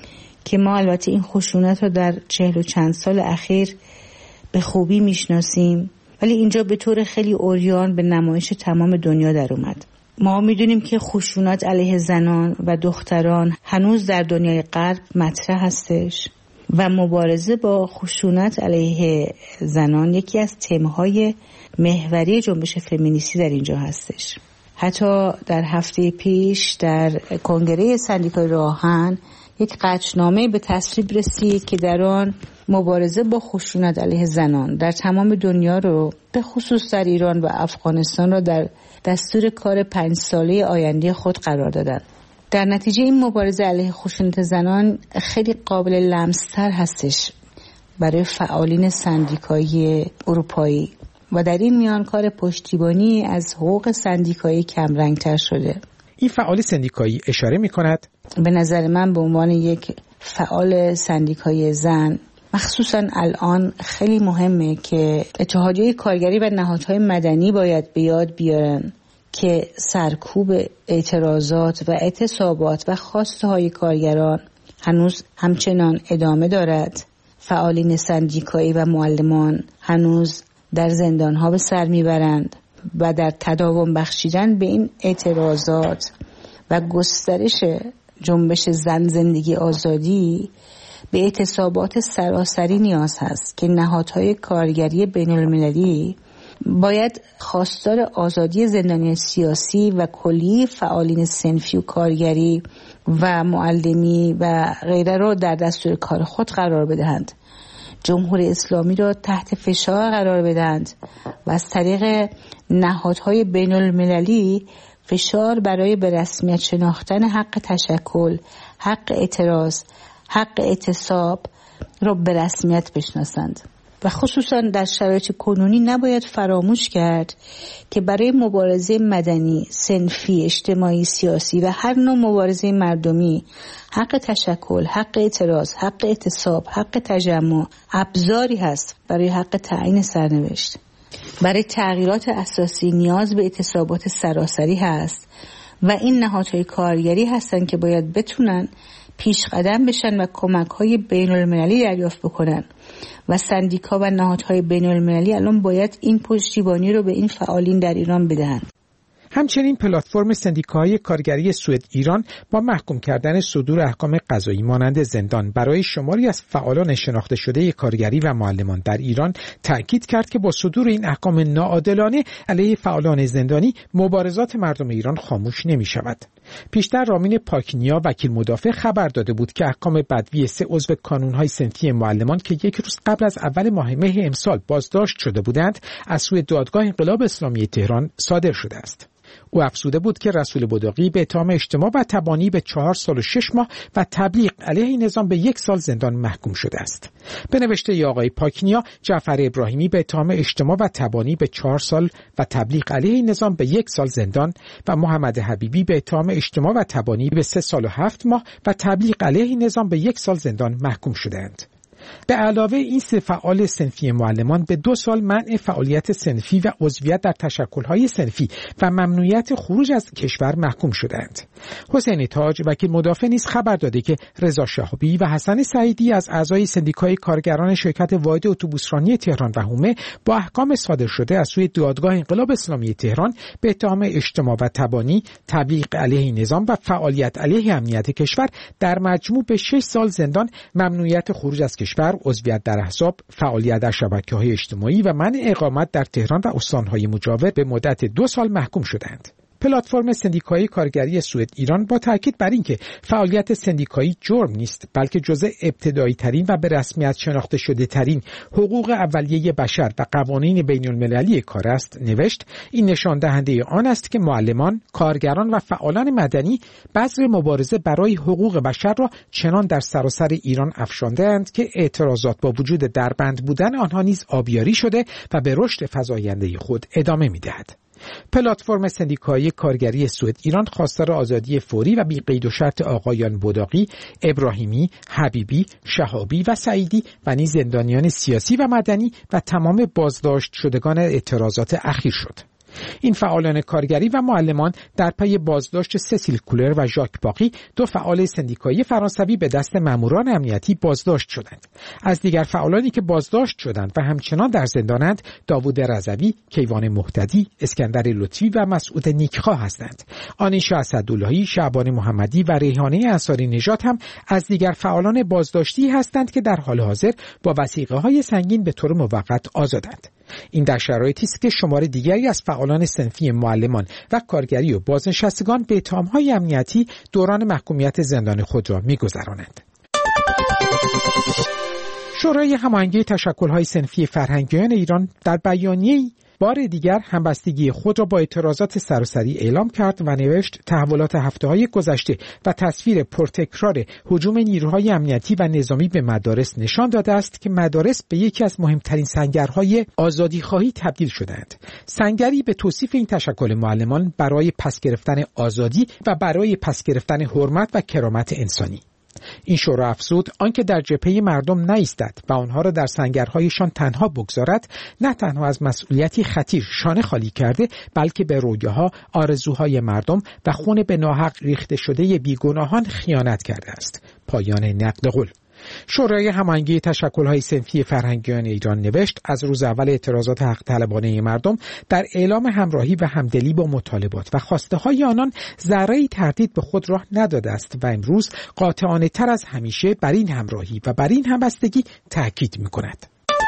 که ما البته این خشونت رو در 40 و چند سال اخیر به خوبی میشناسیم، ولی اینجا به طور خیلی عریان به نمایش تمام دنیا در اومد. ما میدونیم که خشونت علیه زنان و دختران هنوز در دنیای غرب مطرح هستش و مبارزه با خشونت علیه زنان یکی از تمهای محوری جنبش فمینیستی در اینجا هستش. حتی در هفته پیش در کنگره سندیکای راه آهن یک قطعنامه به تصویب رسید که در آن مبارزه با خشونت علیه زنان در تمام دنیا رو به خصوص در ایران و افغانستان را در دستور کار 5 ساله آینده خود قرار دادند. در نتیجه این مبارزه علیه خشونت زنان خیلی قابل لمس‌تر هستش برای فعالین سندیکایی اروپایی و در این میان کار پشتیبانی از حقوق سندیکایی کمرنگ‌تر شده.
این فعال سندیکایی اشاره می‌کند
به نظر من به عنوان یک فعال سندیکای زن مخصوصاً الان خیلی مهمه که اتحادیه کارگری و نهادهای مدنی باید به یاد بیارن که سرکوب اعتراضات و اعتصابات و خواسته‌های کارگران هنوز همچنان ادامه دارد. فعالین سندیکایی و معلمان هنوز در زندان‌ها به سر میبرند و در تداوم بخشیدن به این اعتراضات و گسترش جنبش زن زندگی آزادی به اعتصابات سراسری نیاز هست که نهادهای کارگری بین‌المللی باید خواستار آزادی زندانی سیاسی و کلی فعالین صنفی و کارگری و معلمی و غیره را در دستور کار خود قرار بدهند. جمهوری اسلامی را تحت فشار قرار بدهند و از طریق نهادهای بین‌المللی فشار برای به رسمیت شناختن حق تشکل، حق اعتراض، حق اعتصاب را به رسمیت بشناسند. و خصوصا در شرایط کنونی نباید فراموش کرد که برای مبارزه مدنی، صنفی، اجتماعی، سیاسی و هر نوع مبارزه مردمی حق تشکل، حق اعتراض، حق اعتصاب، حق تجمع ابزاری هست برای حق تعیین سرنوشت. برای تغییرات اساسی نیاز به اعتصابات سراسری هست و این نهادهای کارگری هستن که باید بتونن پیش قدم بشن و کمک‌های بین‌المللی دریافت بکنن و سندیکا و نهادهای بین‌المللی الان باید این پشتیبانی رو به این فعالین در ایران بدهند.
همچنین پلتفرم سندیکاهای کارگری سوئد ایران با محکوم کردن صدور احکام قضایی مانند زندان برای شماری از فعالان شناخته شده کارگری و معلمان در ایران تأکید کرد که با صدور این احکام ناعادلانه علیه فعالان زندانی مبارزات مردم ایران خاموش نمی شود. پیشتر رامین پاکنیا وکیل مدافع خبر داده بود که احکام بدوی 3 عضو کانون‌های صنفی معلمان که 1 روز قبل از اول ماه مه امسال بازداشت شده بودند از سوی دادگاه انقلاب اسلامی تهران صادر شده است. او افزوده بود که رسول بداقی به اتهام اجتماع و تبانی به 4 سال و 6 ماه و تبلیغ علیه این نظام به 1 سال زندان محکوم شده است. به نوشته آقای پاکنیا، جعفر ابراهیمی به اتهام اجتماع و تبانی به 4 سال و تبلیغ علیه این نظام به 1 سال زندان و محمد حبیبی به اتهام اجتماع و تبانی به 3 سال و 7 ماه و تبلیغ علیه این نظام به 1 سال زندان محکوم شدند. به علاوه این 3 فعال صنفی معلمان به 2 سال منع فعالیت صنفی و عضویت در تشکل‌های صنفی و ممنوعیت خروج از کشور محکوم شدند. حسین تاج وکیل مدافع نیز خبر داده که رضا شهابی و حسن سعیدی از اعضای سندیکای کارگران شرکت واحد اتوبوسرانی تهران و حومه با احکام صادر شده از سوی دادگاه انقلاب اسلامی تهران به اتهام اجتماع و تبانی، تبلیغ علیه نظام و فعالیت علیه امنیت کشور در مجموع به 6 سال زندان، ممنوعیت خروج از کشور، عضویت در احزاب، فعالیت در شبکه‌های اجتماعی و منع اقامت در تهران و استان‌های مجاور به مدت 2 سال محکوم شدند. پلتفرم سندیکایی کارگری سوئد ایران با تاکید بر اینکه فعالیت سندیکایی جرم نیست بلکه جزء ابتدایی ترین و به رسمیت شناخته شده ترین حقوق اولیه بشر و قوانین بین المللی کار است، نوشت این نشان دهنده آن است که معلمان، کارگران و فعالان مدنی بذر مبارزه برای حقوق بشر را چنان در سراسر ایران افشانده‌اند که اعتراضات با وجود دربند بودن آنها نیز آبیاری شده و به رشد فزاینده خود ادامه می‌دهد. پلتفرم سندیکایی کارگری سوئد ایران خواستار آزادی فوری و بی قید و شرط آقایان بداقی، ابراهیمی، حبیبی، شهابی و سعیدی و نیز زندانیان سیاسی و مدنی و تمام بازداشت شدگان اعتراضات اخیر شد. این فعالان کارگری و معلمان در پی بازداشت سسیل کولر و ژاک باقی، 2 فعال سندیکایی فرانسوی به دست ماموران امنیتی بازداشت شدند. از دیگر فعالانی که بازداشت شدند و همچنان در زندانند، داوود رضوی، کیوان مهتدی، اسکندر لطفی و مسعود نیکخواه هستند. آنیشا اسداللهی، شعبان محمدی و ریحانه انصاری نژاد هم از دیگر فعالان بازداشتی هستند که در حال حاضر با وثیقه‌های سنگین به طور موقت آزادند. این در شرایطی است که شمار دیگری از فعالان صنفی معلمان و کارگری و بازنشستگان به اتهام‌های امنیتی دوران محکومیت زندان خود را می‌گذرانند. شورای هماهنگی تشکل‌های صنفی فرهنگیان ایران در بیانیه‌ای بار دیگر همبستگی خود را با اعتراضات سراسری اعلام کرد و نوشت تحولات هفته‌های گذشته و تصویر پرتکرار هجوم نیروهای امنیتی و نظامی به مدارس نشان داده است که مدارس به یکی از مهمترین سنگرهای آزادی‌خواهی تبدیل شدند. سنگری به توصیف این تشکل معلمان برای پس گرفتن آزادی و برای پس گرفتن حرمت و کرامت انسانی. این شورا افزود آنکه در جبهه مردم نایستد و آنها را در سنگرهایشان تنها بگذارد، نه تنها از مسئولیتی خطیر شانه خالی کرده، بلکه به رویاها، آرزوهای مردم و خون به ناحق ریخته شده بیگناهان خیانت کرده است. پایان نقل قول. شورای هماهنگی تشکل‌های صنفی فرهنگیان ایران نوشت از روز اول اعتراضات حق طلبانه مردم در اعلام همراهی و همدلی با مطالبات و خواسته‌های آنان ذره‌ای تردید به خود راه نداده است و امروز قاطعانه تر از همیشه بر این همراهی و بر این همبستگی تاکید می‌کند.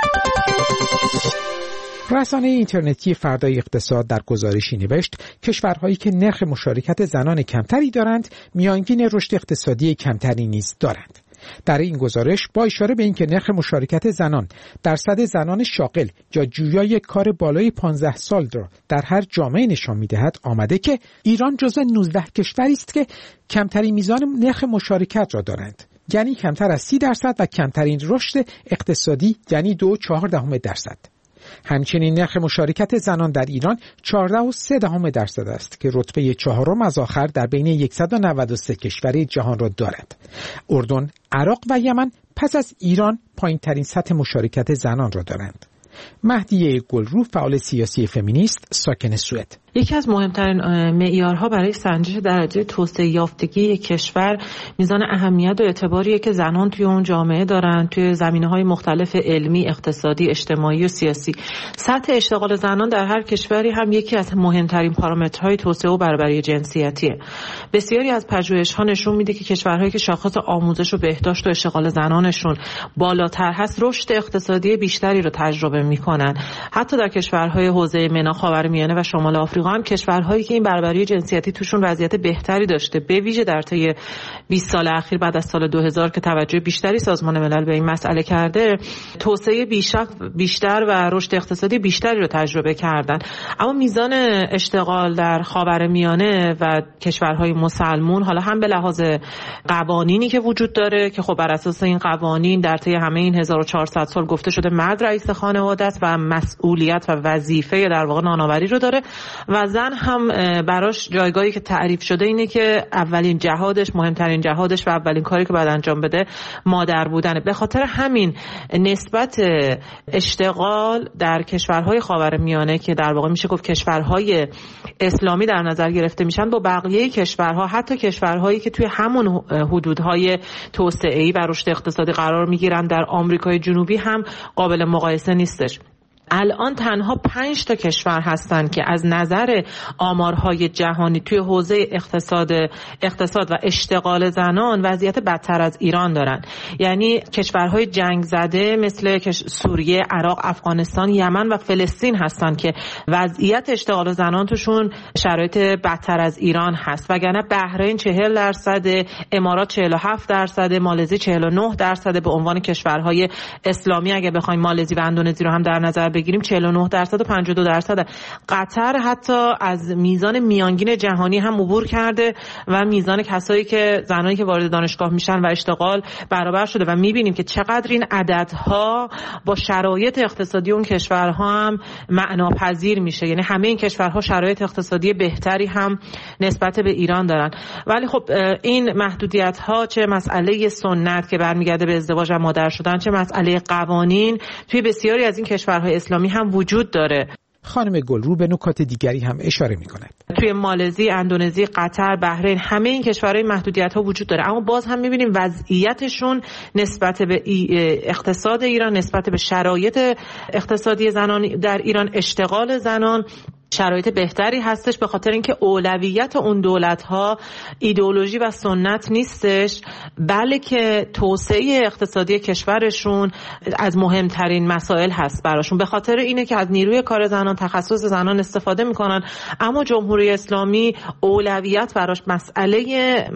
رسانه اینترنتی فردای اقتصاد در گزارشی نوشت کشورهایی که نرخ مشارکت زنان کمتری دارند میانگین رشد اقتصادی کمتری نیز دارند. در این گزارش با اشاره به اینکه نرخ مشارکت زنان درصد زنان شاغل یا جویای کار بالای 15 سال را در هر جامعه نشان می‌دهد آمده که ایران جزو 19 کشوری است که کمترین میزان نرخ مشارکت را دارند، یعنی کمتر از 30% و کمترین رشد اقتصادی یعنی 2.4%. همچنین نرخ مشارکت زنان در ایران 14.3% است که رتبه 4 از آخر در بین 193 کشور جهان را دارد. اردن، عراق و یمن پس از ایران پایین‌ترین سطح مشارکت زنان را دارند. مهدیه گلرو، فعال سیاسی فمینیست ساکن سوئد:
یکی از مهمترین معیارها برای سنجش درجه توسعه یافتگی یک کشور میزان اهمیت و اعتباریه که زنان توی اون جامعه دارن، توی زمینه‌های مختلف علمی، اقتصادی، اجتماعی و سیاسی. سطح اشتغال زنان در هر کشوری هم یکی از مهمترین پارامترهای توسعه و برابری جنسیتیه. بسیاری از پژوهش‌ها نشون میده که کشورهایی که شاخص آموزش و بهداشت و اشتغال زنانشون بالاتر هست، رشد اقتصادی بیشتری رو تجربه میکنن. حتی در کشورهای حوزه MENA، خاورمیانه و شمال آفریقا آفریقا هم کشورهایی که این برابری جنسیتی توشون وضعیت بهتری داشته، به ویژه در طی 20 سال اخیر بعد از سال 2000 که توجه بیشتری سازمان ملل به این مسئله کرده، توسعه بیشتر و رشد اقتصادی بیشتری رو تجربه کردن. اما میزان اشتغال در خاورمیانه و کشورهای مسلمان، حالا هم به لحاظ قوانینی که وجود داره که خب بر اساس این قوانین در طی همه این 1400 سال گفته شده مرد رئیس خانواده است و مسئولیت و وظیفه در واقع نانآوری رو داره و زن هم براش جایگاهی که تعریف شده اینه که اولین جهادش، مهمترین جهادش و اولین کاری که باید انجام بده مادر بودنه. به خاطر همین نسبت اشتغال در کشورهای خاورمیانه که در واقع میشه گفت کشورهای اسلامی در نظر گرفته میشن با بقیه کشورها، حتی کشورهایی که توی همون حدودهای توسعه‌ای و رشد اقتصادی قرار میگیرن در آمریکای جنوبی هم قابل مقایسه نیستش. الان تنها 5 تا کشور هستن که از نظر آمارهای جهانی توی حوزه اقتصاد و اشتغال زنان وضعیت بدتر از ایران دارن. یعنی کشورهای جنگ زده مثل سوریه، عراق، افغانستان، یمن و فلسطین هستن که وضعیت اشتغال زنان توشون شرایط بدتر از ایران هست. وگرنه بحرین 40%، امارات 47%، مالزی 49% به عنوان کشورهای اسلامی. اگه بخوایم مالزی و اندونزی رو هم در نظر بگیریم 49% و 52%. قطر حتی از میزان میانگین جهانی هم عبور کرده و میزان کسایی که زنانی که وارد دانشگاه میشن و اشتغال برابر شده و میبینیم که چقدر این عددها با شرایط اقتصادی اون کشورها هم معناپذیر میشه. یعنی همه این کشورها شرایط اقتصادی بهتری هم نسبت به ایران دارن. ولی خب این محدودیت ها، چه مسئله سنت که برمیگرده به ازدواج و مادر شدن، چه مسئله قوانین، توی بسیاری از این کشورهای اسلامی هم وجود داره.
خانم گلرو به نکات دیگری هم اشاره می‌کند.
توی مالزی، اندونزی، قطر، بحرین، همه این کشورهای محدودیت‌ها وجود داره، اما باز هم می‌بینیم وضعیتشون نسبت به اقتصاد ایران، نسبت به شرایط اقتصادی زنان در ایران، اشتغال زنان شرایط بهتری هستش، به خاطر اینکه اولویت اون دولت‌ها ایدئولوژی و سنت نیستش، بلکه توسعه اقتصادی کشورشون از مهمترین مسائل هست براشون. به خاطر اینه که از نیروی کار زنان، تخصص زنان استفاده میکنن، اما جمهوری اسلامی اولویت براش مسئله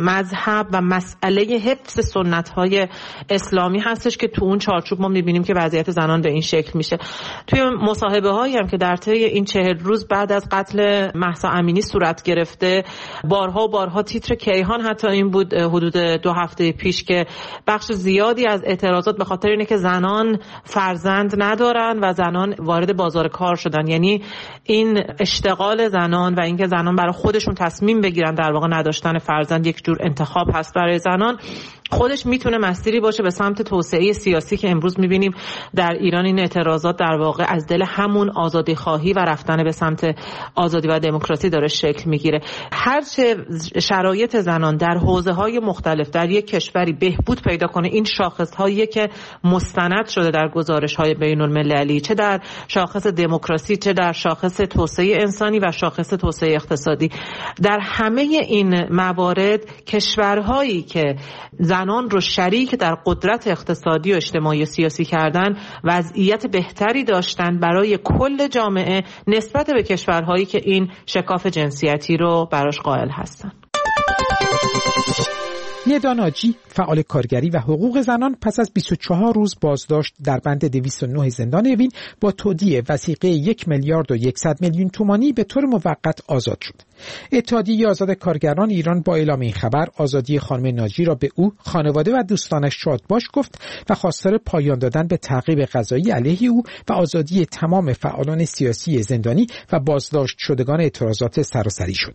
مذهب و مسئله حفظ سنت‌های اسلامی هستش که تو اون چارچوب ما می‌بینیم که وضعیت زنان به این شکل میشه. توی مصاحبه‌هایی هم که در طی این 40 روز بعد از قتل مهسا امینی صورت گرفته، بارها تیتر کیهان حتی این بود حدود 2 هفته پیش که بخش زیادی از اعتراضات به خاطر اینه که زنان فرزند ندارن و زنان وارد بازار کار شدن. یعنی این اشتغال زنان و اینکه زنان برای خودشون تصمیم بگیرن، در واقع نداشتن فرزند یک جور انتخاب هست برای زنان، خودش میتونه مسیری باشه به سمت توسعه سیاسی که امروز میبینیم در ایران. این اعتراضات در واقع از دل همون آزادی خواهی و رفتن به سمت آزادی و دموکراسی داره شکل میگیره. هرچه شرایط زنان در حوزه‌های مختلف در یک کشوری بهبود پیدا کنه، این شاخص‌هایی که مستند شده در گزارش‌های بین‌المللی، چه در شاخص دموکراسی، چه در شاخص توسعه انسانی و شاخص توسعه اقتصادی، در همه این موارد کشورهایی که زنان رو شریک در قدرت اقتصادی و اجتماعی و سیاسی کردن وضعیت بهتری داشتن برای کل جامعه نسبت به کشورهایی که این شکاف جنسیتی رو براش قائل هستن.
ندا ناجی، فعال کارگری و حقوق زنان، پس از 24 روز بازداشت در بند 209 زندان اوین با تودیع وثیقه 1,100,000,000 تومانی به طور موقت آزاد شد. اتحادیه آزاد کارگران ایران با اعلام این خبر آزادی خانم ناجی را به او، خانواده و دوستانش شادباش گفت و خواستار پایان دادن به تعقیب قضایی علیه او و آزادی تمام فعالان سیاسی زندانی و بازداشت شدگان اعتراضات سراسری شد.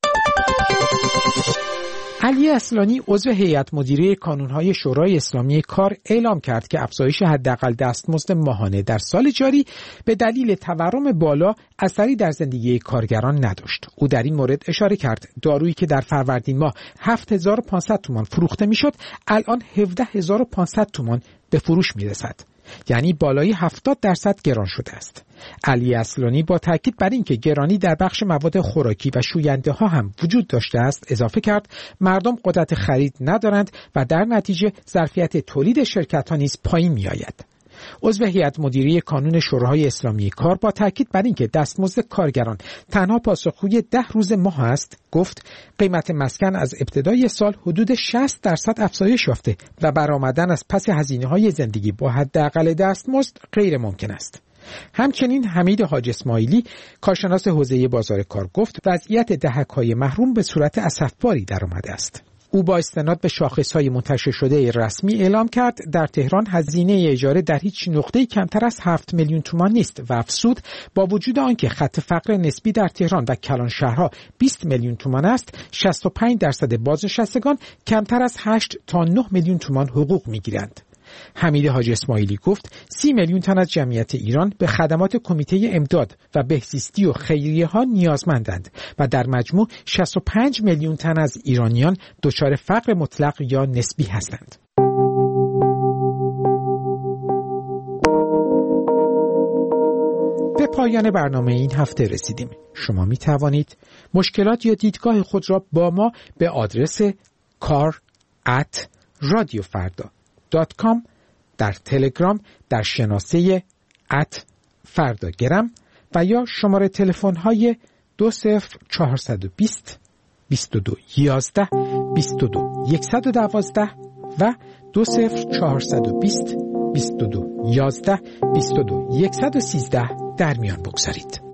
علی اصلانی، عضو هیئت مدیره کانون‌های شورای اسلامی کار، اعلام کرد که افزایش حداقل دستمزد ماهانه در سال جاری به دلیل تورم بالا اثری در زندگی کارگران نداشت. او در این مورد اشاره کرد دارویی که در فروردین ماه 7,500 تومان فروخته میشد، الان 17,500 تومان به فروش میرسد. یعنی بالای 70% گران شده است. علی اصلانی با تاکید بر اینکه گرانی در بخش مواد خوراکی و شوینده ها هم وجود داشته است اضافه کرد مردم قدرت خرید ندارند و در نتیجه ظرفیت تولید شرکت ها نیز پایین می آید. عضو هیئت مدیره کانون شوراهای اسلامی کار با تاکید بر اینکه دستمزد کارگران تنها پاسخگوی 10 روز ماه است، گفت قیمت مسکن از ابتدای سال حدود 60% افزایش یافته و برآمدن از پس هزینه‌های زندگی با حداقل دستمزد غیر ممکن است. همچنین حمید حاج اسماعیلی کارشناس حوزه بازار کار گفت وضعیت دهک‌های محروم به صورت اسفباری درآمده است. او با استناد به شاخص‌های منتشر شده رسمی اعلام کرد در تهران هزینه اجاره در هیچ نقطه‌ای کمتر از 7 میلیون تومان نیست و افزود با وجود آنکه خط فقر نسبی در تهران و کلان شهرها 20 میلیون تومان است، 65% بازنشستگان کمتر از 8 تا 9 میلیون تومان حقوق می‌گیرند. حمید حاج اسماعیلی گفت 30 میلیون تن از جمعیت ایران به خدمات کمیته امداد و بهزیستی و خیریه ها نیازمندند و در مجموع 65 میلیون تن از ایرانیان دچار فقر مطلق یا نسبی هستند. به پایان برنامه این هفته رسیدیم. شما می توانید مشکلات یا دیدگاه خود را با ما به آدرس kar@radiofarda.com در تلگرام در شناسه @فرداگرم و یا شماره تلفن های 20420 2211 22 112 و 20420 2211 22 113 در میان بگذارید.